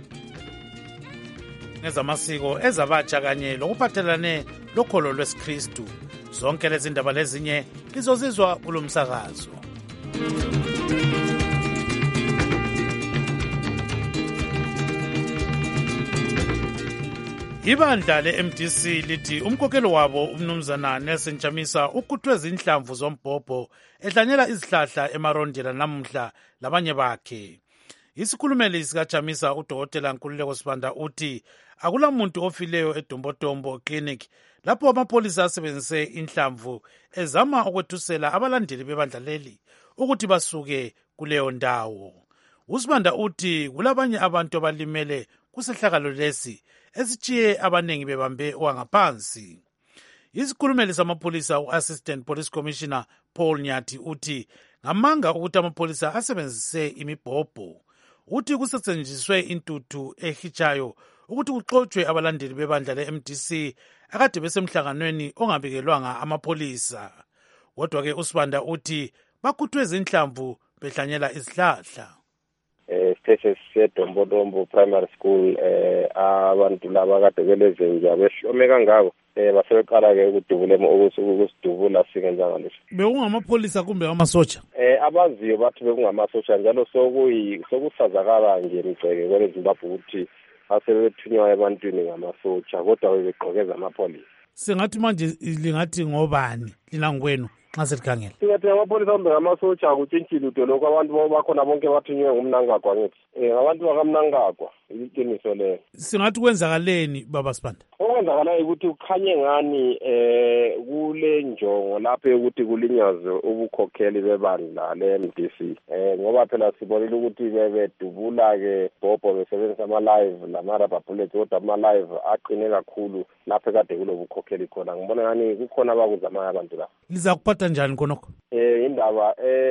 Ngezamasiko ezabatsha kanye lokuphathelane lokholo lwesikristu, zonke lezi ndaba lezinye lizozizwa kulo msakazo. Ibandla le-M D C lithi umkhokheli wabo umnumzana Nelson Chamisa ukhuthwe zinhlamvu zombhobho ehlanyela izihlahla emarondela namuhla labanye bakhe. Isikhulumeli sikaChamisa uDokotela Nkululeko Sibanda uthi akulamuntu ofileyo eDombodombo Clinic lapho amapolisa asebenzise inhlamvu ezama ukwethusela abalandeli bebandla leli ukuthi basuke kuleyo ndawo. uSibanda uthi kulabanye abantu abalimele kusehlakalo lesi esitshiye abanengi bebambe wangaphansi. Isikhulumeli samapolisa u-Assistant Police Commissioner Paul Nyathi uthi ngamanga ukuthi amapolisa asebenzise imibhobho. Uthi kusetshenziswe intuthu ehitshayo ukuthi kuxotshwe abalandeli bebandla le-M D C akade besemhlanganweni ongabikelwanga amapolisa. Kodwa-ke uSibanda uthi bakhuthwe zinhlamvu behlanyela izihlahla. Eh sithe sisedombodombo primary school eh abantu laba kade belezenja behlome kangako eh basebeqala ke ukudubula ukusidubula sikenza ngalesi. Bekungamapolisa kumbe amasotsha? Eh abaziyo bathi bekungamasotsha njalo sokuyi sokusazakala nje emgceke kwele Zimbabwe ukuthi asebethunywa ebantwini ngamasotsha kodwa bebeqhokeza amapolisa. Singathi manje lingathi ngobani lina ngwenu nxa selikhangela? Singathi amapolisa kumbe ngamasotsha akutshintshile utho lokho abantu bakhona bonke bathunywe ngumnangagwa ngithi. Eh abantu bakamnangagwa iqiniso leyo. Singathi kwenzakaleni baba Sibanda? Okwenzakalayo ukuthi ukhanye ngani eh kule njongo lapho ukuthi kulinyazwe ubukhokheli bebandla le-M D C. Eh ngoba phela sibonile ukuthi bebedubula ke Bhobho besebenzisa ama-live lamarabha bullet, kodwa ama-live aqine kakhulu lapho kade kulobukhokheli khona. Ngibona ngani kukhona abakuzamayo abantu la. Liza kuphatha njani khonokho? Eh indaba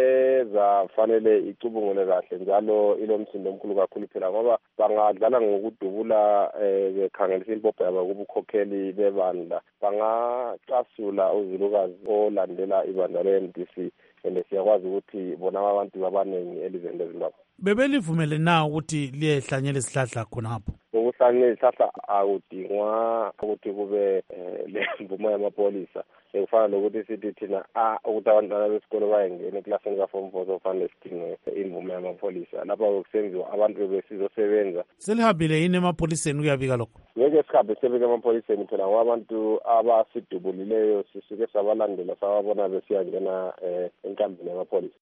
ezafanele icubungule kahle njalo ilomsindo omkhulu kakhulu phela ngoba bangadlala ngokudubula eh bekhangelisa impopho yabo kubukhokheli bebandla, bangacasula uzilukazi olandela ibandla le-M D C ende siyakwazi ukuthi bona abantu abaningi elizweni leZimbabwe. bebelivumele na ukuthi liyehlanyela isihlahla khonapho? Ukuhlanyela isihlahla akudingwa ukuthi kube le mvumo yamapholisa. Ekufana nokuthi sithi thina ukuthi abantwana besikole bayengena eklasini ka-form four sofanele sidinge imvumo yamapholisa. Lapha kusenziwa abantu besizosebenza. Selihambile yini emapholiseni uyabika lokho? Ngeke sikhabe sebeke emapholiseni phela ngoba abantu abasidubulileyo sisuke sabalandela sababona besiyangena enkambeni yamapholisa.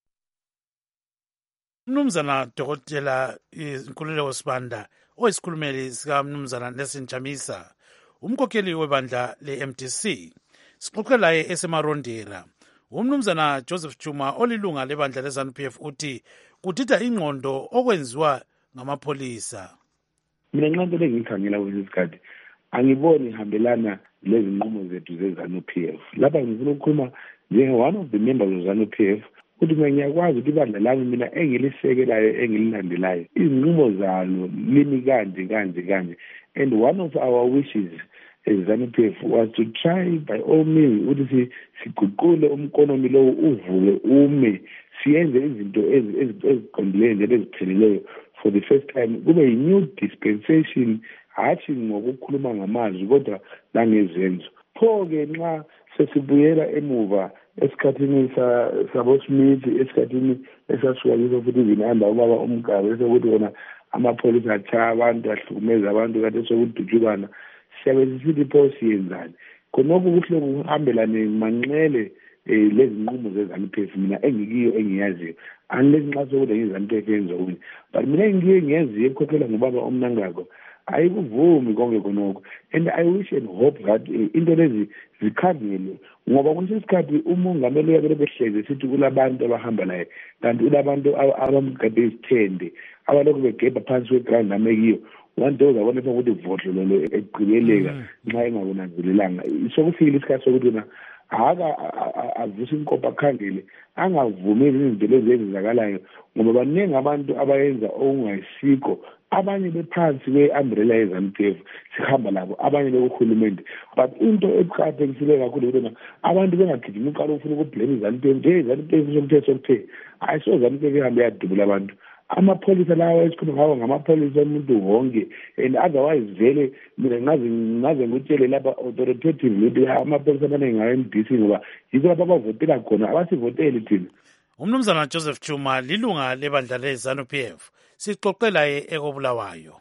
Mnumzana Dokotela Nkululeko Sibanda, oyisikhulumeli sikaMnumzana Nelson Chamisa, umkhokheli webandla le-M D C. Sixoxe laye esemarondera. Umnumzana Joseph Chuma olilunga lebandla le-ZANU P F uthi kudida ingqondo okwenziwa ngamapholisa. Mina nqanto lengikhangela kulesi sikhathi angiboni ihambelana lezi nqumo zethu ze-ZANU P F. Lapha ngifuna ukukhuluma njenge-one of the members of ZANU P F ukuthi mina ngiyakwazi ukuthi ibandla lami mina engilisekelayo engililandelayo izinqumo zalo limi kanje kanje kanje, and one of our wishes as ZANU P F was to try by all means ukuthi siguqule umkonomi lowo uvuke ume siyenze izinto eziqondileyo njalo ezipheleleyo for the first time kube yi-new dispensation, hatshi ngokukhuluma ngamazwi kodwa langezenzo. Pho-ke nxa sesibuyela emuva esikhathini sabo-Smith, esikhathini esasuka kiso futhi zinihamba ubaba uMgabe sokuthi wona amapholisa atshaya abantu ahlukumeza abantu kade sokudutshukana, siyabe sisithi pho siyenzani. Khonokho kuhle kuhambelane manxele um lezi nqumo ze-ZANU P F mina engikiyo engiyaziyo unless nxa sokuthi nge-ZANU P F yenza okunye, but mina engikiyo engiyaziyo ekukhokhela ngubaba uMnangagwa ayikuvumi konke khonokho, and I wish and hope that into lezi zikhangele ngoba kwesinye isikhathi umongameli uyabele behleze sithi kulabantu abahamba naye kanti kulabantu abamgade izithende abalokhu begebha phansi kweground namekiyo one day uzabona ukuthi vodlololo eqhubeleka nxa engakunanzelelanga. Sokufikile isikhathi sokuthi na aka avuse inkopa akhangele angavumeli izinto lezi ezenzakalayo ngoba baningi abantu abayenza okungayisiko, abanye bephansi kwe-umbrella ye-ZANU P F sihamba labo, abanye bekuhulumende. But into eqakathekile kakhulu ukuthi abantu bengagijima uqala ufuna ukublame i-ZANU P F nje i-ZANU P F somthetho kuphela, ayiso ZANU P F ihambe yadubula abantu. Amapholisa lawa esikhuluma ngawo ngamapholisa omuntu wonke, and otherwise vele mina ngaze ngaze ngutshele lapha authoritative ukuthi amapholisa amaningi ngayo-M D C ngoba yikho lapho abavotela khona, abasivoteli thina. Umnumzana Joseph Chuma lilunga lebandla le-ZANU P F sixoxela ekobulawayo.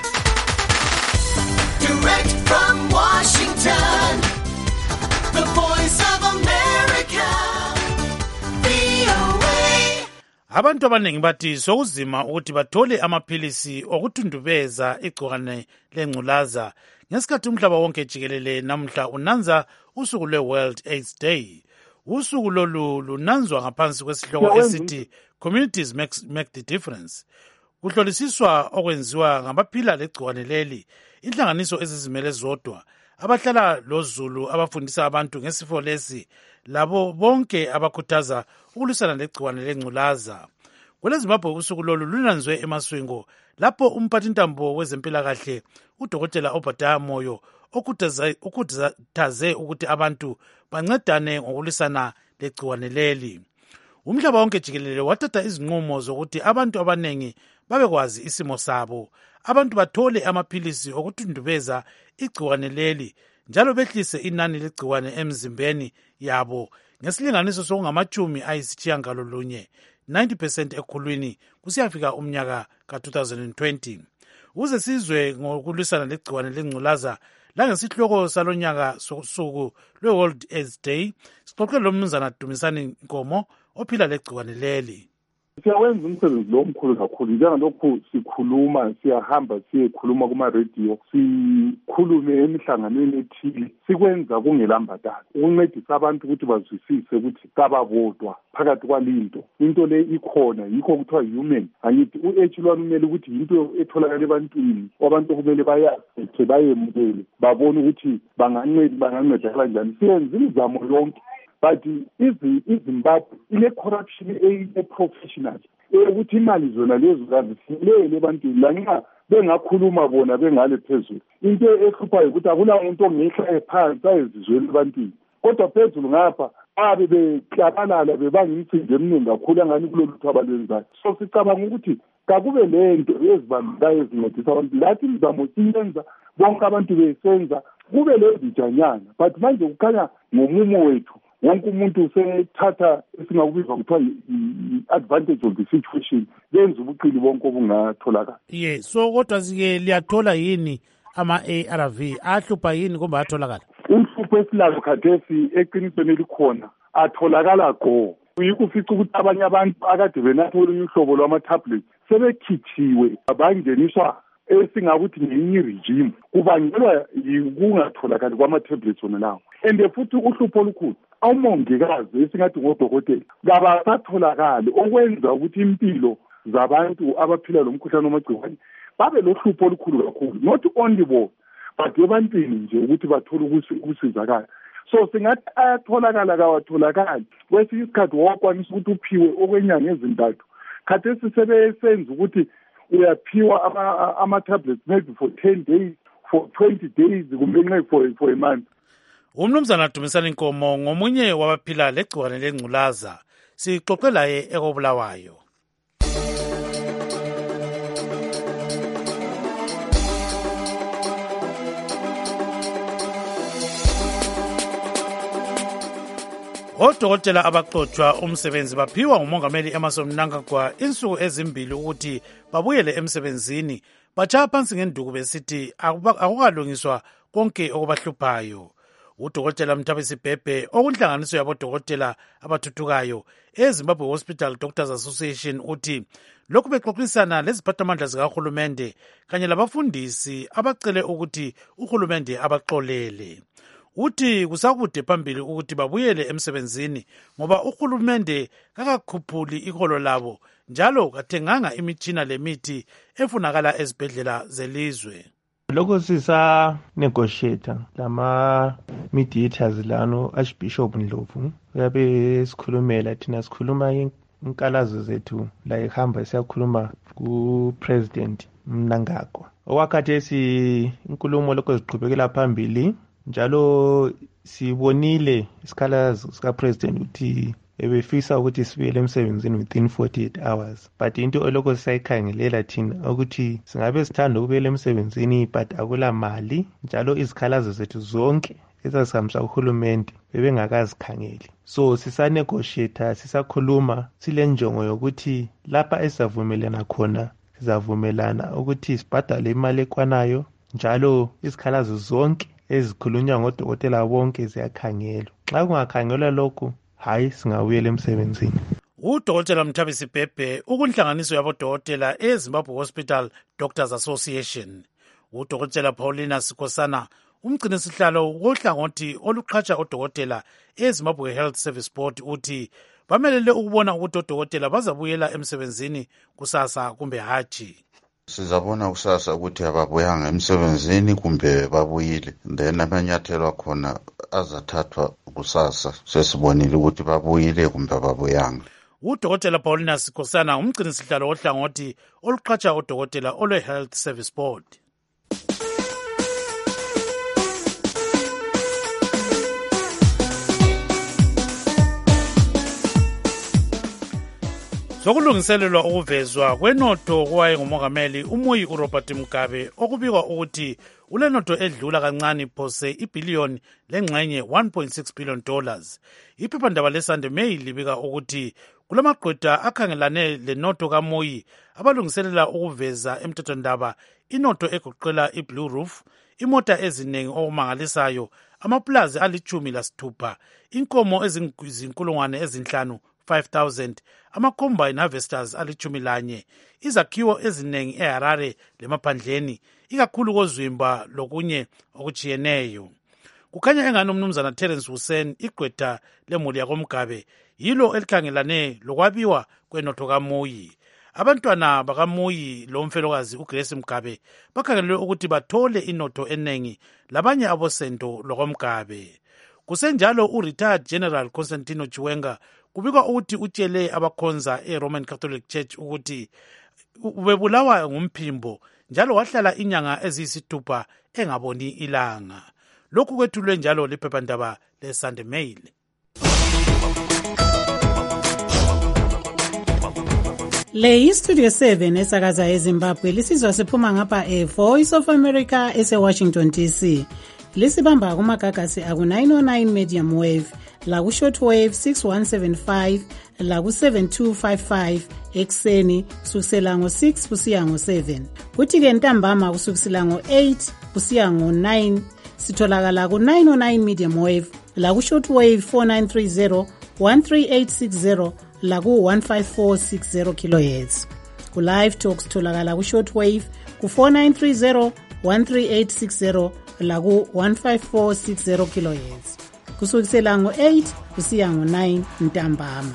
Direct from Washington, the voice of America, V O A. Abantu abaningi bathi sokuzima ukuthi bathole amaphilisi okuthundubeza igcikwane lengculaza ngesikhathi umhlaba wonke jikelele namuhla unanza usuku lwe-World AIDS Day. Usuku lolu lunanzwa ngaphansi kwesihloko esithi Communities make, make the difference. Kuhlolisiswa okwenziwa ngabaphila legcikwane leli, inhlanganiso ezizimele zodwa, abahlala lozulu abafundisa abantu ngesifo lesi, labo bonke abakhuthaza ukulwisana legcikwane lengculaza. KweleZimbabwe usuku lolu lunanzwe eMaswingo lapho umphathintambo wezempilakahle uDokotela Obadiah Moyo okukhuthaze ukuthi abantu bancedane ngokulwisana legcikwane leli. Umhlaba wonke jikelele wathatha izinqumo zokuthi abantu abanengi babekwazi isimo sabo, abantu bathole amaphilisi okuthundubeza igcikwane leli njalo behlise inani legcikwane emzimbeni yabo ngesilinganiso sokungamachumi ayisitshiyangalolunye ninety percent ekhulwini kusiyafika umnyaka ka-two thousand twenty. Uze sizwe ngokulwisana legcikwane lengculaza langesihloko salonyaka sosuku lwe-World AIDS Day, sixoxe lo mnumzana Dumisani Nkomo ophila legcikwane leli. Siyawenza umsebenzi lo mkhulu kakhulu njengalokhu sikhuluma, siyahamba siyekhuluma kuma-radio, sikhulume emihlanganweni ethile, sikwenza kungelambadalo ukuncedisa abantu ukuthi bazwisise ukuthi kababodwa phakathi kwalinto, into le ikhona, yikho kuthiwa human. Angithi u-H lwani kumele ukuthi yinto etholakala ebantwini, abantu kumele bayazi bayemukele, babone ukuthi banganceda kanjani. Siyenza imizamo yonke, but iZimbabwe ile-corruption e-professional ukuthi imali zona lezo kazifinyelele ebantwini lanxa bengakhuluma bona bengale phezulu. Into ehluphayo ukuthi akula muntu ongehla phansi ayezizwela ebantwini, kodwa phezulu ngapha babe beklabalala bebanga imisindo eminingi kakhulu angani kulolu lutho abalwenzayo. So sicabanga ukuthi kakube lento ezibambekayo ezincedisa abantu lathi imizamo siyenza bonke abantu besenza kube lezijanyana but manje kukhanya ngomumo wethu wonke umuntu usethatha esingakubizwa kuthiwa i-advantage of the situation benza ubuqili bonke obungatholakala. Ye so kodwa sike liyathola yini ama-A R V ahlupha yini kumbe atholakala? Uhlupho esilalo khathesi eqinisweni elikhona atholakala go. Uyikho ufica ukuthi abanye abantu akade benatha olunye uhlobo lwama-tablet sebekhithiwe bangeniswa esingakuthi ngenye regime kubangelwa yikungatholakali kwama-tablets wona lawo. And futhi uhlupho olukhulu awumongikazi esingathi ngodokotela kabasatholakali okwenza ukuthi impilo zabantu abaphila lo mkhuhlane wamagciwane babe lohlupho olukhulu kakhulu, not only bo but ebantwini nje ukuthi bathole ukusizakala. So singathi ayatholakala kawatholakali kwesinye isikhathi wakwanisa ukuthi uphiwe okwenyanga ezintathu khathesi sebesenza ukuthi uyaphiwa ama-tablets maybe for ten days for twenty days kumbe nxa for, for a month. Umnumzana Dumisani Nkomo ngomunye wabaphila legciwane lengculaza sixoxe laye ekobulawayo. Odokotela abaxotshwa umsebenzi baphiwa ngumongameli Emmerson Mnangagwa insuku ezimbili ukuthi babuyele emsebenzini batshaya phansi ngenduku besithi akukalungiswa konke okubahluphayo. Udokotela Mthabisi Bhebhe okunhlanganiso yabodokotela abathuthukayo eZimbabwe Hospital Doctors Association uthi lokhu bexoxisana leziphathamandla zikahulumende kanye labafundisi abacele ukuthi uhulumende abaxolele. Uthi kusakude phambili ukuthi babuyele emsebenzini ngoba uhulumende kakakhuphuli iholo labo njalo kathenganga imitshina lemithi efunakala ezibhedlela zelizwe. Lokho sisa negotiate lama mediators lano Archbishop Ndlovu uyabe sikhulumela thina sikhuluma inkalazo zethu la ehamba siyakhuluma ku President Mnangagwa. Okwakhathesi inkulumo lokho ziqhubekela phambili njalo sibonile isikhalazo sika President uthi ebefisa ukuthi sibuyele emsebenzini within forty-eight hours but into oloko sisayikhangelela thina ukuthi singabe sithanda ukubuyela emsebenzini but akula mali njalo izikhalazo zethu zonke ezasihambisa uhulumende bebengakazikhangeli. So sisanegotiate sisakhuluma sile njongo yokuthi lapha esizavumelana khona sizavumelana ukuthi sibhadale imali ekwanayo njalo izikhalazo zonke ezikhulunywa ngodokotela bonke ziyakhangelwa. Xa kungakhangelwa lokho hayi singabuyela emsebenzini. Udokotela Mthabisi Bhebhe ukunhlanganiso yabodokotela eZimbabwe Hospital Doctors Association. Udokotela Paulina Sikosana umgcinisihlalo wohlangothi oluqhatsha odokotela eZimbabwe Health Service Board uthi bamelele ukubona ukuthi odokotela bazabuyela emsebenzini kusasa kumbe haji. Sizabona kusasa ukuthi ababuyanga emsebenzini kumbe babuyile, then amanyathelo akhona azathathwa kusasa sesibonile ukuthi babuyile kumbe babuyanga. Udokotela Paulina Sikosana umgcinisihlalo wohlangothi oluqhatsha odokotela olwe Health Service Board. Sokulungiselelwa ukuvezwa kwenotho kwaye ngumongameli uMuyi uRobert Mugabe okubikwa ukuthi ulenotho edlula kancane phose ibillion lengxenye one point six billion dollars. Iphephandaba leSunday Mail libika ukuthi kulamaqhwetha akhangelane lenotho kaMuyi abalungiselela ukuveza emthethwandaba inotho egoqela iBlue Roof, imota eziningi okumangalisayo, amaplazi alichumi lasithupha, inkomo ezinkulungwane ezinhlanu five thousand, ama-combine harvesters alichumi lanye, izakhiwo eziningi eHarare lemaphandleni, ikakhulu kozwimba lokunye okuchiyeneyo. Kukhanya engani umnumzana Terence Hussein igqwetha lemuli yakoMgabe yilo elikhangelane lokwabiwa kwenotho kaMuyi. Abantwana bakaMuyi lo mfelokazi uGrace Mugabe bakhangelelwe ukuthi bathole inotho enengi labanye abosendo lokoMgabe. Kusenjalo u-retired General Constantino Chiwenga kubikwa ukuthi utshele abakhonza e-Roman Catholic Church ukuthi ubebulawa ngumphimbo njalo wahlala inyanga eziyisithupha engaboni ilanga. Lokhu kwethulwe njalo liphephandaba leSunday Mail. Le iStudio seven esakaza eZimbabwe lisizwa siphuma ngapha e-Voice of America ese-Washington D C. Lisibamba kumagagasi aku-nine oh nine medium wave, laku-short wave six one seven five, laku-seven two five five ekseni kusukisela ngo-six kusiya ngo-seven. Kuthi-ke ntambama kusukisela ngo-eight kusiya ngo-nine sitholakala ku-nine oh nine medium wave, laku-short wave four nine three zero, one three eight six zero, laku one five four six zero kilohertz. Ku live talk sitholakala ku short wave ku four nine three zero, one three eight six zero laku one five four six zero kilohertz. Kusukisela ngo-eight kusiya ngo-nine ntambama.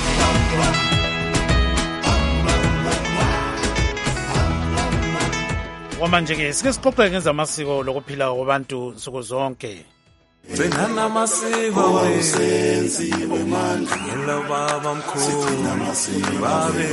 Wamanje-ke sike sixoxe ngezamasiko lokuphila kwabantu nsuku zonke. Senana masiko senziwe manje ngelo baba mkhulu babe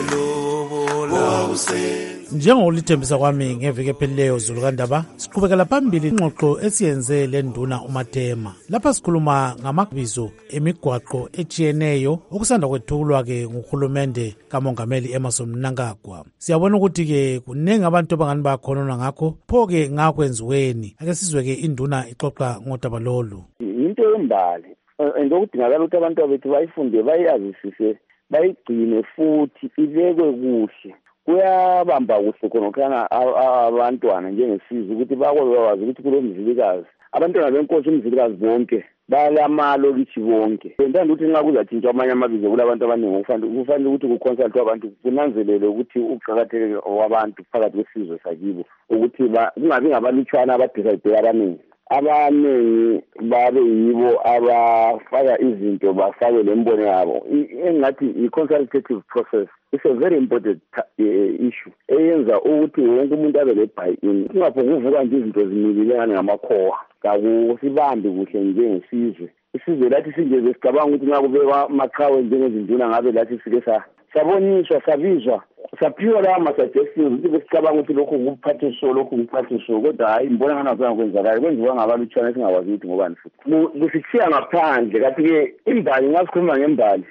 lobola Njengolithembisa kwami ngeveke phelileyo Zulu kaNdaba, siqhubekela phambili ingxoxo esiyenze le nduna uMathema. Lapha sikhuluma ngamabizo emigwaqo ejiyeneyo okusanda kwethulwa ke nguhulumende kaMongameli Emmerson Mnangagwa. Siyabona ukuthi ke kuningi abantu abangani bakhonona ngakho, pho ke ngakwenziweni. Ake sizwe ke induna ixoxa ngodaba lolu. Into embali endokudingakala ukuthi abantu abethu bayifunde bayazisise bayigcine futhi ibekwe kuhle. Kuyabamba kuhle khona abantwana njengesizwe ukuthi bakwazi bawazi ukuthi kulo mzilikazi abantwana benkosi umzilikazi bonke balamalo kithi bonke. Ngithanda ukuthi nxa kuzathintsha amanye amabizo kulabantu abaningi kufanele kufanele ukuthi kuconsult abantu kunanzelele ukuthi uqhakatheke wabantu phakathi kwesizwe sakibo ukuthi kungabi ngabalutshwana abadecide abaningi. Abaningi babe yibo abafaka izinto bafake lembono yabo. Engathi i-consultative process is a very important uh, issue eyenza ukuthi wonke umuntu abe le-buy-in. Kungapho kuvuka nje izinto zimililengane ngamakhowa kakusibambi kuhle njengesizwe. Isizwe lathi sinjeze sicabanga ukuthi nxa kubekwa amaqhawe njengezinduna ngabe lathi sike saboniswa sabizwa saphiwa lawa ma-suggestions ukuthi besicabanga ukuthi lokhu kuphathiso lokhu kuphathiso kodwa hayi mbona nganakwanga kwenzakala kwenziwa ngabalutshwana esingakwazi ukuthi ngobani futhi kusithiya ngaphandle. Kanti-ke imbali nxa sikhuluma ngembali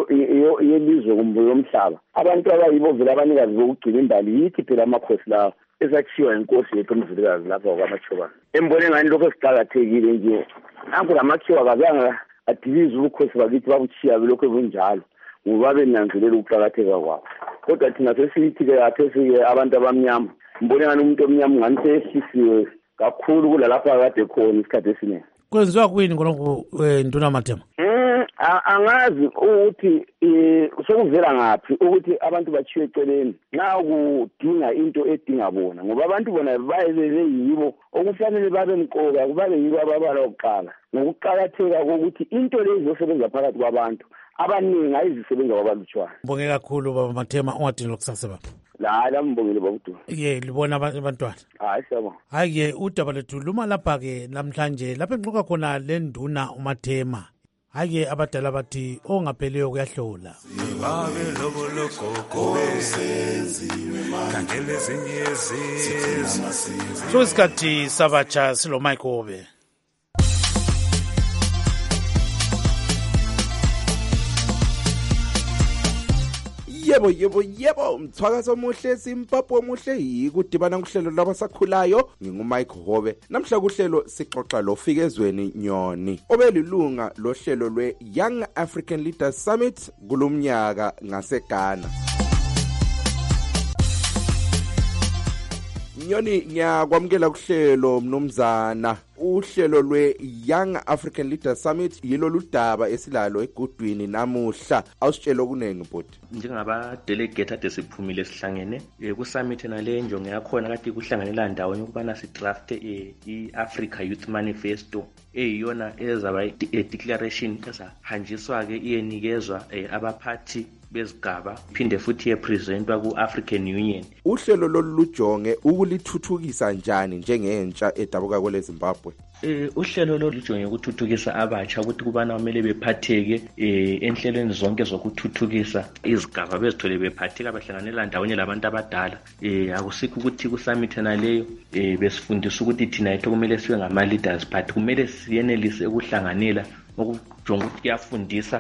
yelizwe kumbe yomhlaba abantu abayibo vele abanikazi bokugcina imbali yithi phela amakhosi lawa esakhiwa inkosi yethu umzilikazi lapha kwaMachobane. Embone ngani lokho siqakathekile nje nanku lamakhiwa kazange adilize ubukhosi bakithi bakuchiya lokho bunjalo ngoba benanzelela ukuqakatheka kwabo. Kodwa thina sesithi-ke aphesike abantu abamnyama mbone ngani umuntu omnyama ngani sehlisiwe kakhulu kulalapha kade khona isikhathi esiningi. Kwenziwa kwini khonokho nduna Mathema? Angazi ukuthi sokuvela ngaphi ukuthi abantu bachiwe eceleni nxa kudinga into edinga bona ngoba abantu bona bayelele yibo okufanele babe mqoka kubabe yibo ababala ukuqala ngokuqakatheka kokuthi into lezi izosebenza phakathi kwabantu abaningi ayizisebenza kwabalutshwana. Mbonge kakhulu baba Mathema ungadini lokusasa baba. La lambongile babudu. Ye libona abantwana. Hayi siyabona. Hayi ke udaba lethu luma lapha ke namhlanje lapha enqoka khona le nduna uMathema. Hayi ke abadala bathi ongapheliyo kuyahlola. babe loboloko kosenziwe manje lezinye izizwe. So isikhathi sabatsha silo Mike Obe. Yebo yebo yebo mthwakazo omuhle Zimbabwe omuhle yikudibana kuhlelo labasakhulayo ngingumike Hobe. Namhla kuhlelo sixoxa lo Fikezweni Nyoni obelilunga lohlelo lwe Young African Leaders Summit kulomnyaka ngaseGhana. Nyoni ngiyakwamukela kuhlelo mnumzana. Uhlelo lwe Young African Leaders Summit yilo ludaba esilalo egudwini namuhla awusitshela okunengi bodi. Njengaba delegate ade siphumile esihlangene ku summit nale njongo yakhona kade kuhlanganela ndawonye ukubana si draft i Africa Youth Manifesto eyiyona ezaba i declaration ezahanjiswa ke iyenikezwa abaphathi bezigaba phinde futhi yepresentwa ku African Union. Uhlelo lolu lujonge ukulithuthukisa njani njengentsha edabuka kwele Zimbabwe? Eh uhlelo lolu lujonge ukuthuthukisa abatsha ukuthi kubana kumele bephatheke eh enhlelweni zonke zokuthuthukisa izigaba bezithole bephatheka bahlanganela ndawonye labantu abadala. Eh akusikho ukuthi ku summit naleyo eh besifundisa ukuthi thina yethu kumele sibe ngama leaders but kumele siyenelise ukuhlanganela ukujonga ukuthi kuyafundisa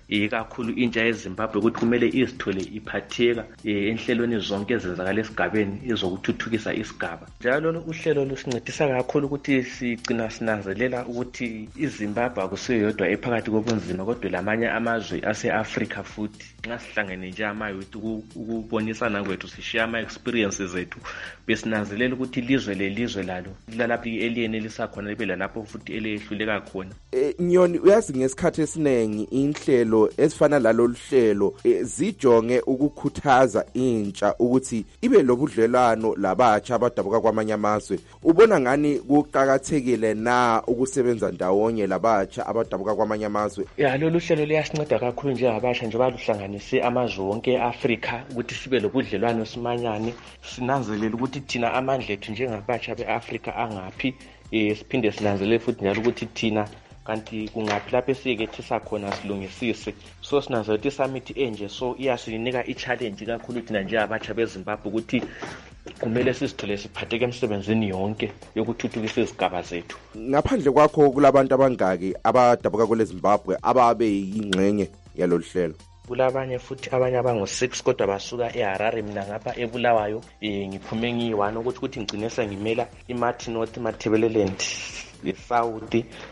ikakhulu intsha yeZimbabwe ukuthi kumele izithole iphatheka enhlelweni zonke ezenzakala esigabeni ezokuthuthukisa isigaba. Njalo uhlelo lusincedisa kakhulu ukuthi sigcina sinanzelela ukuthi iZimbabwe akusiyo yodwa ephakathi kobunzima kodwa lamanye amazwe ase-Afrika futhi nxa sihlangene nje ama-youth ukubonisana kwethu sishiya ama-experiences ethu besinanzelela ukuthi ilizwe lelizwe lalo lalapho eliyenelisa khona libe lalapho futhi eliyehluleka khona. E, Nyoni, uyazi ngesikhathi esiningi inhlelo ezifana lalolu hlelo e, zijonge ukukhuthaza intsha ukuthi ibe lobudlelwano labatsha abadabuka kwamanye amazwe. Ubona ngani kuqakathekile na ukusebenza ndawonye labatsha abadabuka kwamanye amazwe? Ya, lolu hlelo liyasinceda kakhulu njengabasha njengoba luhlanganise amazwe wonke e-Afrika ukuthi sibe lobudlelwano simanyane, sinanzelela ukuthi thina amandla ethu njengabatsha be-Afrika angaphi, eh siphinde sinanzelela futhi njalo ukuthi thina kanti kungaphi lapho esiyekethisa khona silungisise. So sinanzelela ukuthi summit enje so iyasinika i-challenge kakhulu thina njengabatsha beZimbabwe ukuthi kumele sizithole siphatheke emsebenzini yonke yokuthuthukisa izigaba zethu. Ngaphandle kwakho kulabantu abangaki abadabuka kule Zimbabwe ababe yingxenye yalolu hlelo? Kulabanye futhi abanye abango six kodwa basuka eHarare, mina ngapha eBulawayo eh ngiphume ngiyi-one ukuthi ukuthi ngigcine sengimela iMartin North, Matabeleland, leSouth,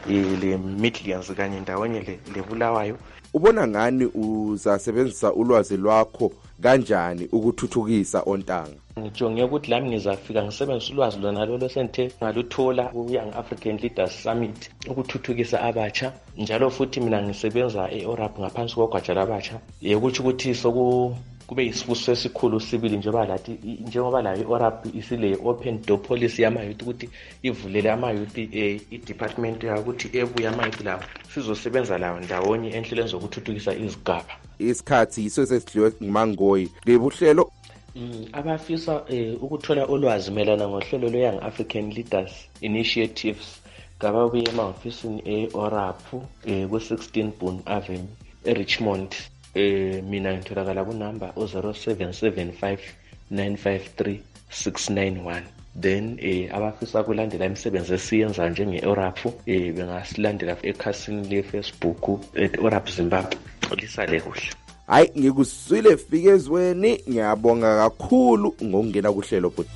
le Midlands kanye ndawonye le Bulawayo. Ubona ngani uzasebenzisa ulwazi lwakho kanjani ukuthuthukisa ontanga? Ngijonge ukuthi lami ngizafika ngisebenzisa ulwazi lona lolo senthe ngaluthola ku-Young African Leaders Summit ukuthuthukisa abatsha. Njalo futhi mina ngisebenza e-Orap ngaphansi kogwaja labatsha ukuthi ukuthi soku kube yisibuso esikhulu sibili njengoba lathi njengoba la i-Orap isile open door policy yama-youth ukuthi ivulele ama-youth i-department ukuthi ebuya ama-youth lawo sizosebenza lawo ndawonye enhlelweni zokuthuthukisa izigaba. Isikhathi yiso sesidliwe nguMangoyi. Ngebuhlelo Mm, abafisa eh, ukuthola ulwazi melana ngohlelo lwe-Young African Leaders Initiatives ngababuye emahofisini e-Orap eh, ku-sixteen Boone Avenue eRichmond. Eh, mina ngitholakala kunamba zero seven seven five nine five three six nine one. Then eh, abafisa kulandela imisebenzi esiyenza njenge-Orap eh, bengasilandela ekhasini le-Facebook at Orap Zimbabwe. Lisale kuhle. Hayi, ngikuzwile Fikezweni, ngiyabonga kakhulu ngokungena kuhlelo futhi.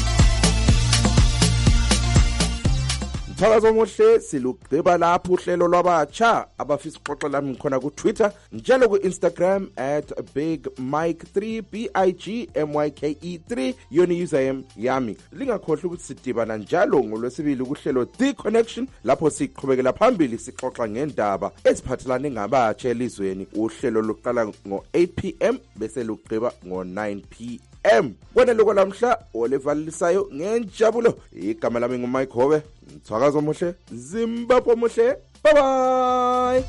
Mthakazo omuhle silugqiba lapho uhlelo lwabatsha abafisa uxoxa lami khona ku Twitter njalo ku Instagram at big mike three b i g m y k e three yona username yami. Lingakhohlwa ukuthi sidibana njalo ngolwesibili kuhlelo The Connection lapho siqhubekela phambili sixoxa ngendaba eziphathelane ngabatsha elizweni. Uhlelo luqala ngo eight p m bese lugqiba ngo nine p m. Kwena lokho lamhla olevalisayo ngenjabulo. Igama lami nguMike Hobe. Mthakazo omuhle, Zimbabwe omuhle. Bye bye.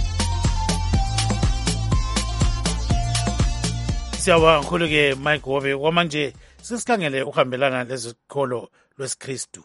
Siyabonga kakhulu ke Mike Hobe. Kwamanje sisikhangele ukuhambelana lezikolo lwesiKristu.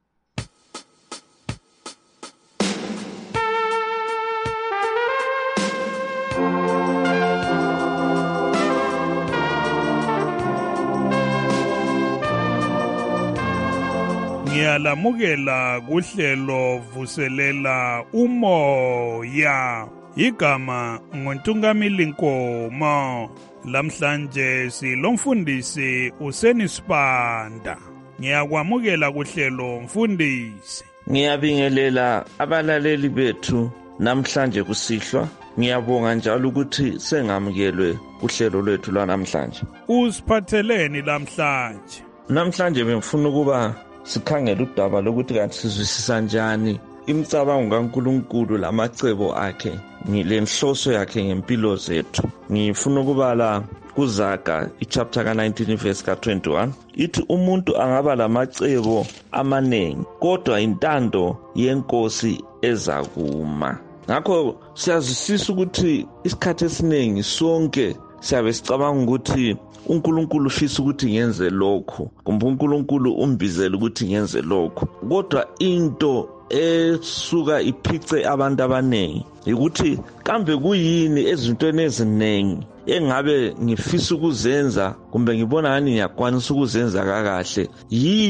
Ngiyalamukela kuhlelo vuselela umoya. Igama ngontungamili Nkomo. Lamhlanje silomfundisi uSenisibanda. Ngiyakwamukela kuhlelo mfundisi. Ngiyabingelela abalaleli bethu namhlanje kusihlwa. Ngiyabonga njalo ukuthi sengamukelwe kuhlelo lwethu lwanamhlanje. Usiphatheleni lamhlanje? Namhlanje bengifuna ukuba sikhangela udaba lokuthi kanti sizwisisa njani imicabango kaNkulunkulu lamacebo akhe ngilenhloso yakhe ngempilo zethu. Ngifuna ukubala kuZaga ichapter ka nineteen verse ka twenty-one ithi umuntu angaba lamacebo amanengi kodwa intando yenkosi ezakuma. Ngakho siyazisisa ukuthi isikhathi esiningi sonke siyabe sicabanga ukuthi uNkulunkulu ufisa ukuthi ngenze lokho kumbe uNkulunkulu umbizela ukuthi ngenze lokho, kodwa into esuka iphice abantu abanengi ukuthi kambe kuyini ezintweni eziningi engabe ngifisa ukuzenza kumbe ngibona ngani ngiyakwanisa ukuzenza kakahle.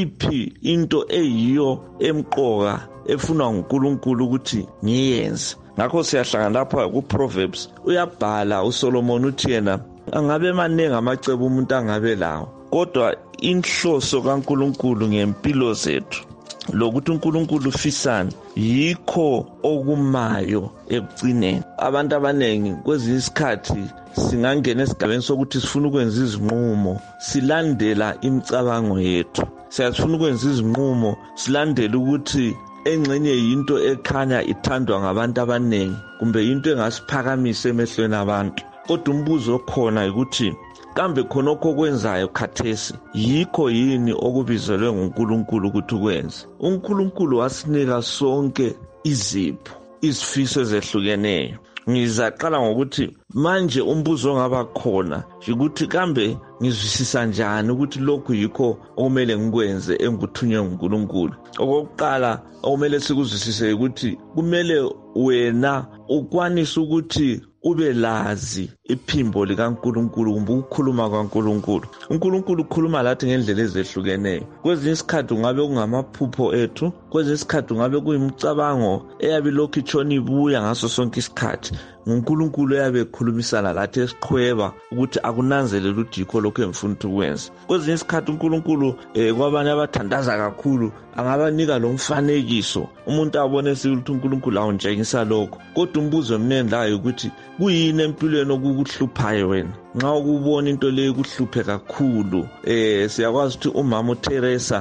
Yiphi into eyiyo emqoka efuna uNkulunkulu ukuthi ngiyenze? ngakho siyahlangana lapha ku-Proverbs uyabhala uSolomon uthi yena angabe maningi amacebo umuntu angabe lawo, kodwa inhloso kaNkulunkulu ngempilo zethu lokuthi uNkulunkulu ufisani yikho okumayo ekugcineni. Abantu abanengi kwezinye isikhathi singangena esigabeni sokuthi sifuna ukwenza izinqumo silandela imicabango yethu, siyafuna ukwenza izinqumo silandela ukuthi engxenye yinto ekhanya ithandwa ngabantu abanengi kumbe into engasiphakamisa emehlweni abantu. Kodwa umbuzo okhona ukuthi kambe khonokho kwenzayo khathesi yikho yini okubizelwe nguNkulunkulu ukuthi ukwenze? uNkulunkulu wasinika sonke izipho, izifiso ezehlukeneyo. Ngizaqala ngokuthi manje umbuzo ongaba khona ukuthi kambe ngizwisisa njani ukuthi lokhu yikho okumele ngikwenze engikuthunywe nguNkulunkulu. Okokuqala okumele sikuzwisise ukuthi kumele wena ukwanise ukuthi ube lazi iphimbo likaNkulunkulu kumbe ukukhuluma kwaNkulunkulu. uNkulunkulu ukhuluma lathi ngendlela ezehlukeneyo. Kwezinye isikhathi ungabe kungamaphupho ethu, kwezinye isikhathi ungabe kuyimicabango eyabe lokhu itshona ibuya ngaso sonke isikhathi. uNkulunkulu uyabe ekhulumisana lathi esiqhweba ukuthi akunanzelele ukuthi yikho lokho emfuna ukuthi ukwenze. Kwezinye isikhathi uNkulunkulu eh kwabanye abathandaza kakhulu angabanika lo mfanekiso umuntu abone ukuthi uNkulunkulu awuntshengisa lokho. Kodwa umbuzo omnene la ukuthi kuyini empilweni okukuhluphayo wena? Nxa ukubona into leyo kuhluphe kakhulu, eh siyakwazi ukuthi umama uTeresa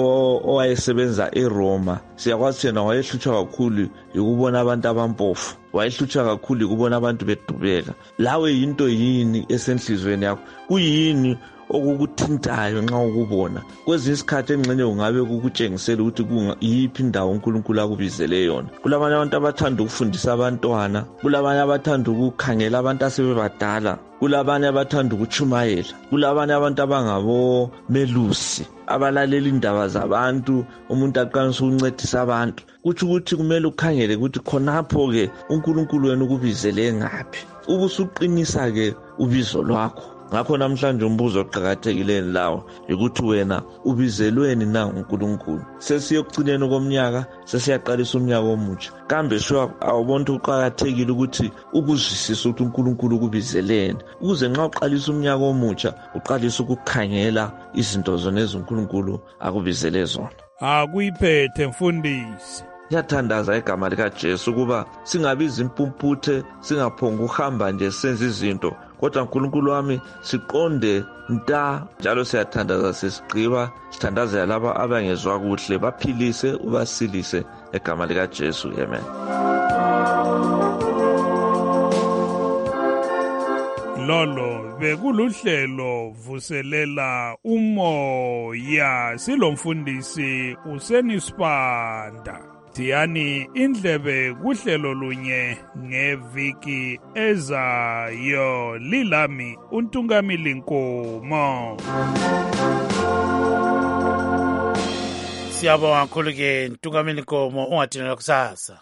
owayesebenza eRoma, siyakwazi yena wayehlutshwa kakhulu ukubona abantu abampofu, wayehlutshwa kakhulu ukubona abantu bedubeka. Lawe into yini esenhlizweni yakho? Kuyini okukuthintayo nxa ukubona? Kwezinye isikhathi engxenye ungabe kukutshengisela ukuthi kuyiphi indawo uNkulunkulu akubizele yona. Kulabanye abantu abathanda ukufundisa abantwana, kulabanye abathanda ukukhangela abantu asebebadala, kulabanye abathanda ukuchumayela, kulabanye abantu abangabo melusi abalalela indaba zabantu, umuntu aqanisa ukuncedisa abantu. Kuthi ukuthi kumele ukhangele ukuthi khonapho ke uNkulunkulu wena ukubizele ngaphi, ubusuqinisa ke ubizo lwakho. Ngakho namhlanje umbuzo oqhakathekile lawo ukuthi wena ubizelweni na uNkulunkulu. Sesiyokugcineni komnyaka, sesiyaqalisa umnyaka omutsha. Kambe sho awubona uqhakathekile ukuthi ukuzwisisa ukuthi uNkulunkulu ukubizeleni, ukuze nxa uqalisa umnyaka omutsha uqalisa ukukhangela izinto zona eziNkulunkulu akubizele zona. Akuyiphethe mfundisi. Ngiyathandaza igama likaJesu ukuba singabizi impumputhe, singaphonga uhamba nje senze izinto, kodwa uNkulunkulu wami siqonde nta. Njalo siyathandaza sesigqiba sithandazela laba abangezwa kuhle, baphilise ubasilise egama likaJesu. Amen. Lolo bekuluhlelo vuselela umoya, silomfundisi uSenisipanda. Tiyani indlebe kuhlelo lunye ngeviki ezayo. Lilami uNtungamili Nkomo. Siyabonga kakhulu ke Ntungamili Nkomo, ungadinela kusasa.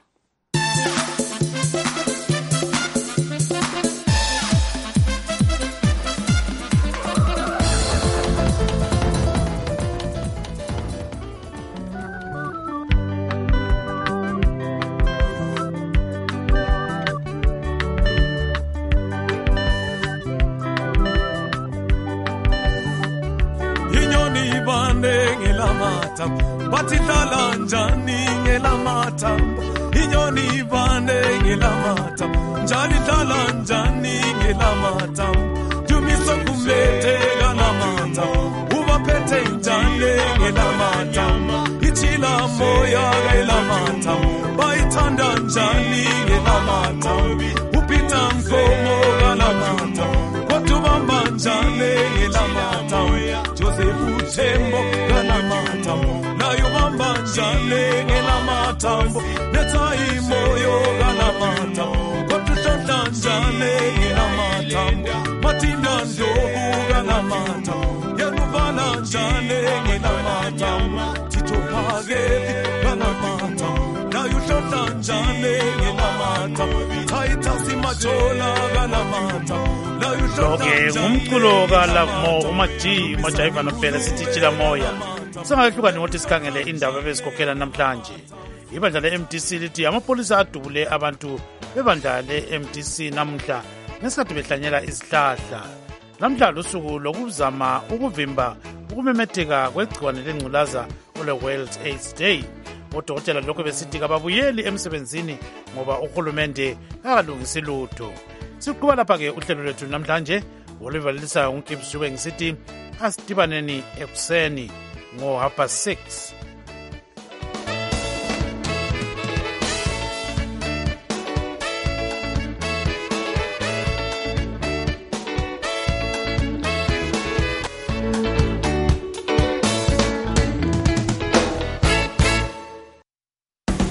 Bathi hlala njani ngelamathambo, inyoni ivane ngelamathambo, njani hlala njani ngelamathambo, Dumiso kumlethe ngelamathambo, ubaphethe njani ngelamathambo, ichila moya ngelamathambo, bayithanda njani ngelamathambo, upita Nkomo ngelamathambo, kwatubamba njani ngelamathambo, Joseph Thembo ngelamathambo, nayo bamba njani ngelamathambo, netha imoyo ngelamathambo, kwatuhlahla njani ngelamathambo, mathinda ndlovu ngelamathambo, yenuvala njani ngelamathambo, Tito Phakeli ngelamathambo, nayo hlahla njani ngelamathambo, Titus Majola ngelamathambo. Okay, ngumculo kaLavmo uMaji Majayiva nophela sithi tshila moya. Singahlukani ngothi sikhangele indaba ebezikhokhela namhlanje. Ibandla le-M D C lithi amapolisa adubule abantu bebandla le-M D C namuhla ngesikhathi behlanyela izihlahla. Namhla lusuku lokuzama ukuvimba ukumemetheka kwegciwane lengculaza ole-World AIDS Day. Odokotela lokho besithi kababuyeli emsebenzini ngoba uhulumende akalungisi lutho. Siqhuba lapha-ke uhlelo lwethu namhlanje oluvalisayo unkipsi juke ngisithi asidibaneni ekuseni ngo half past six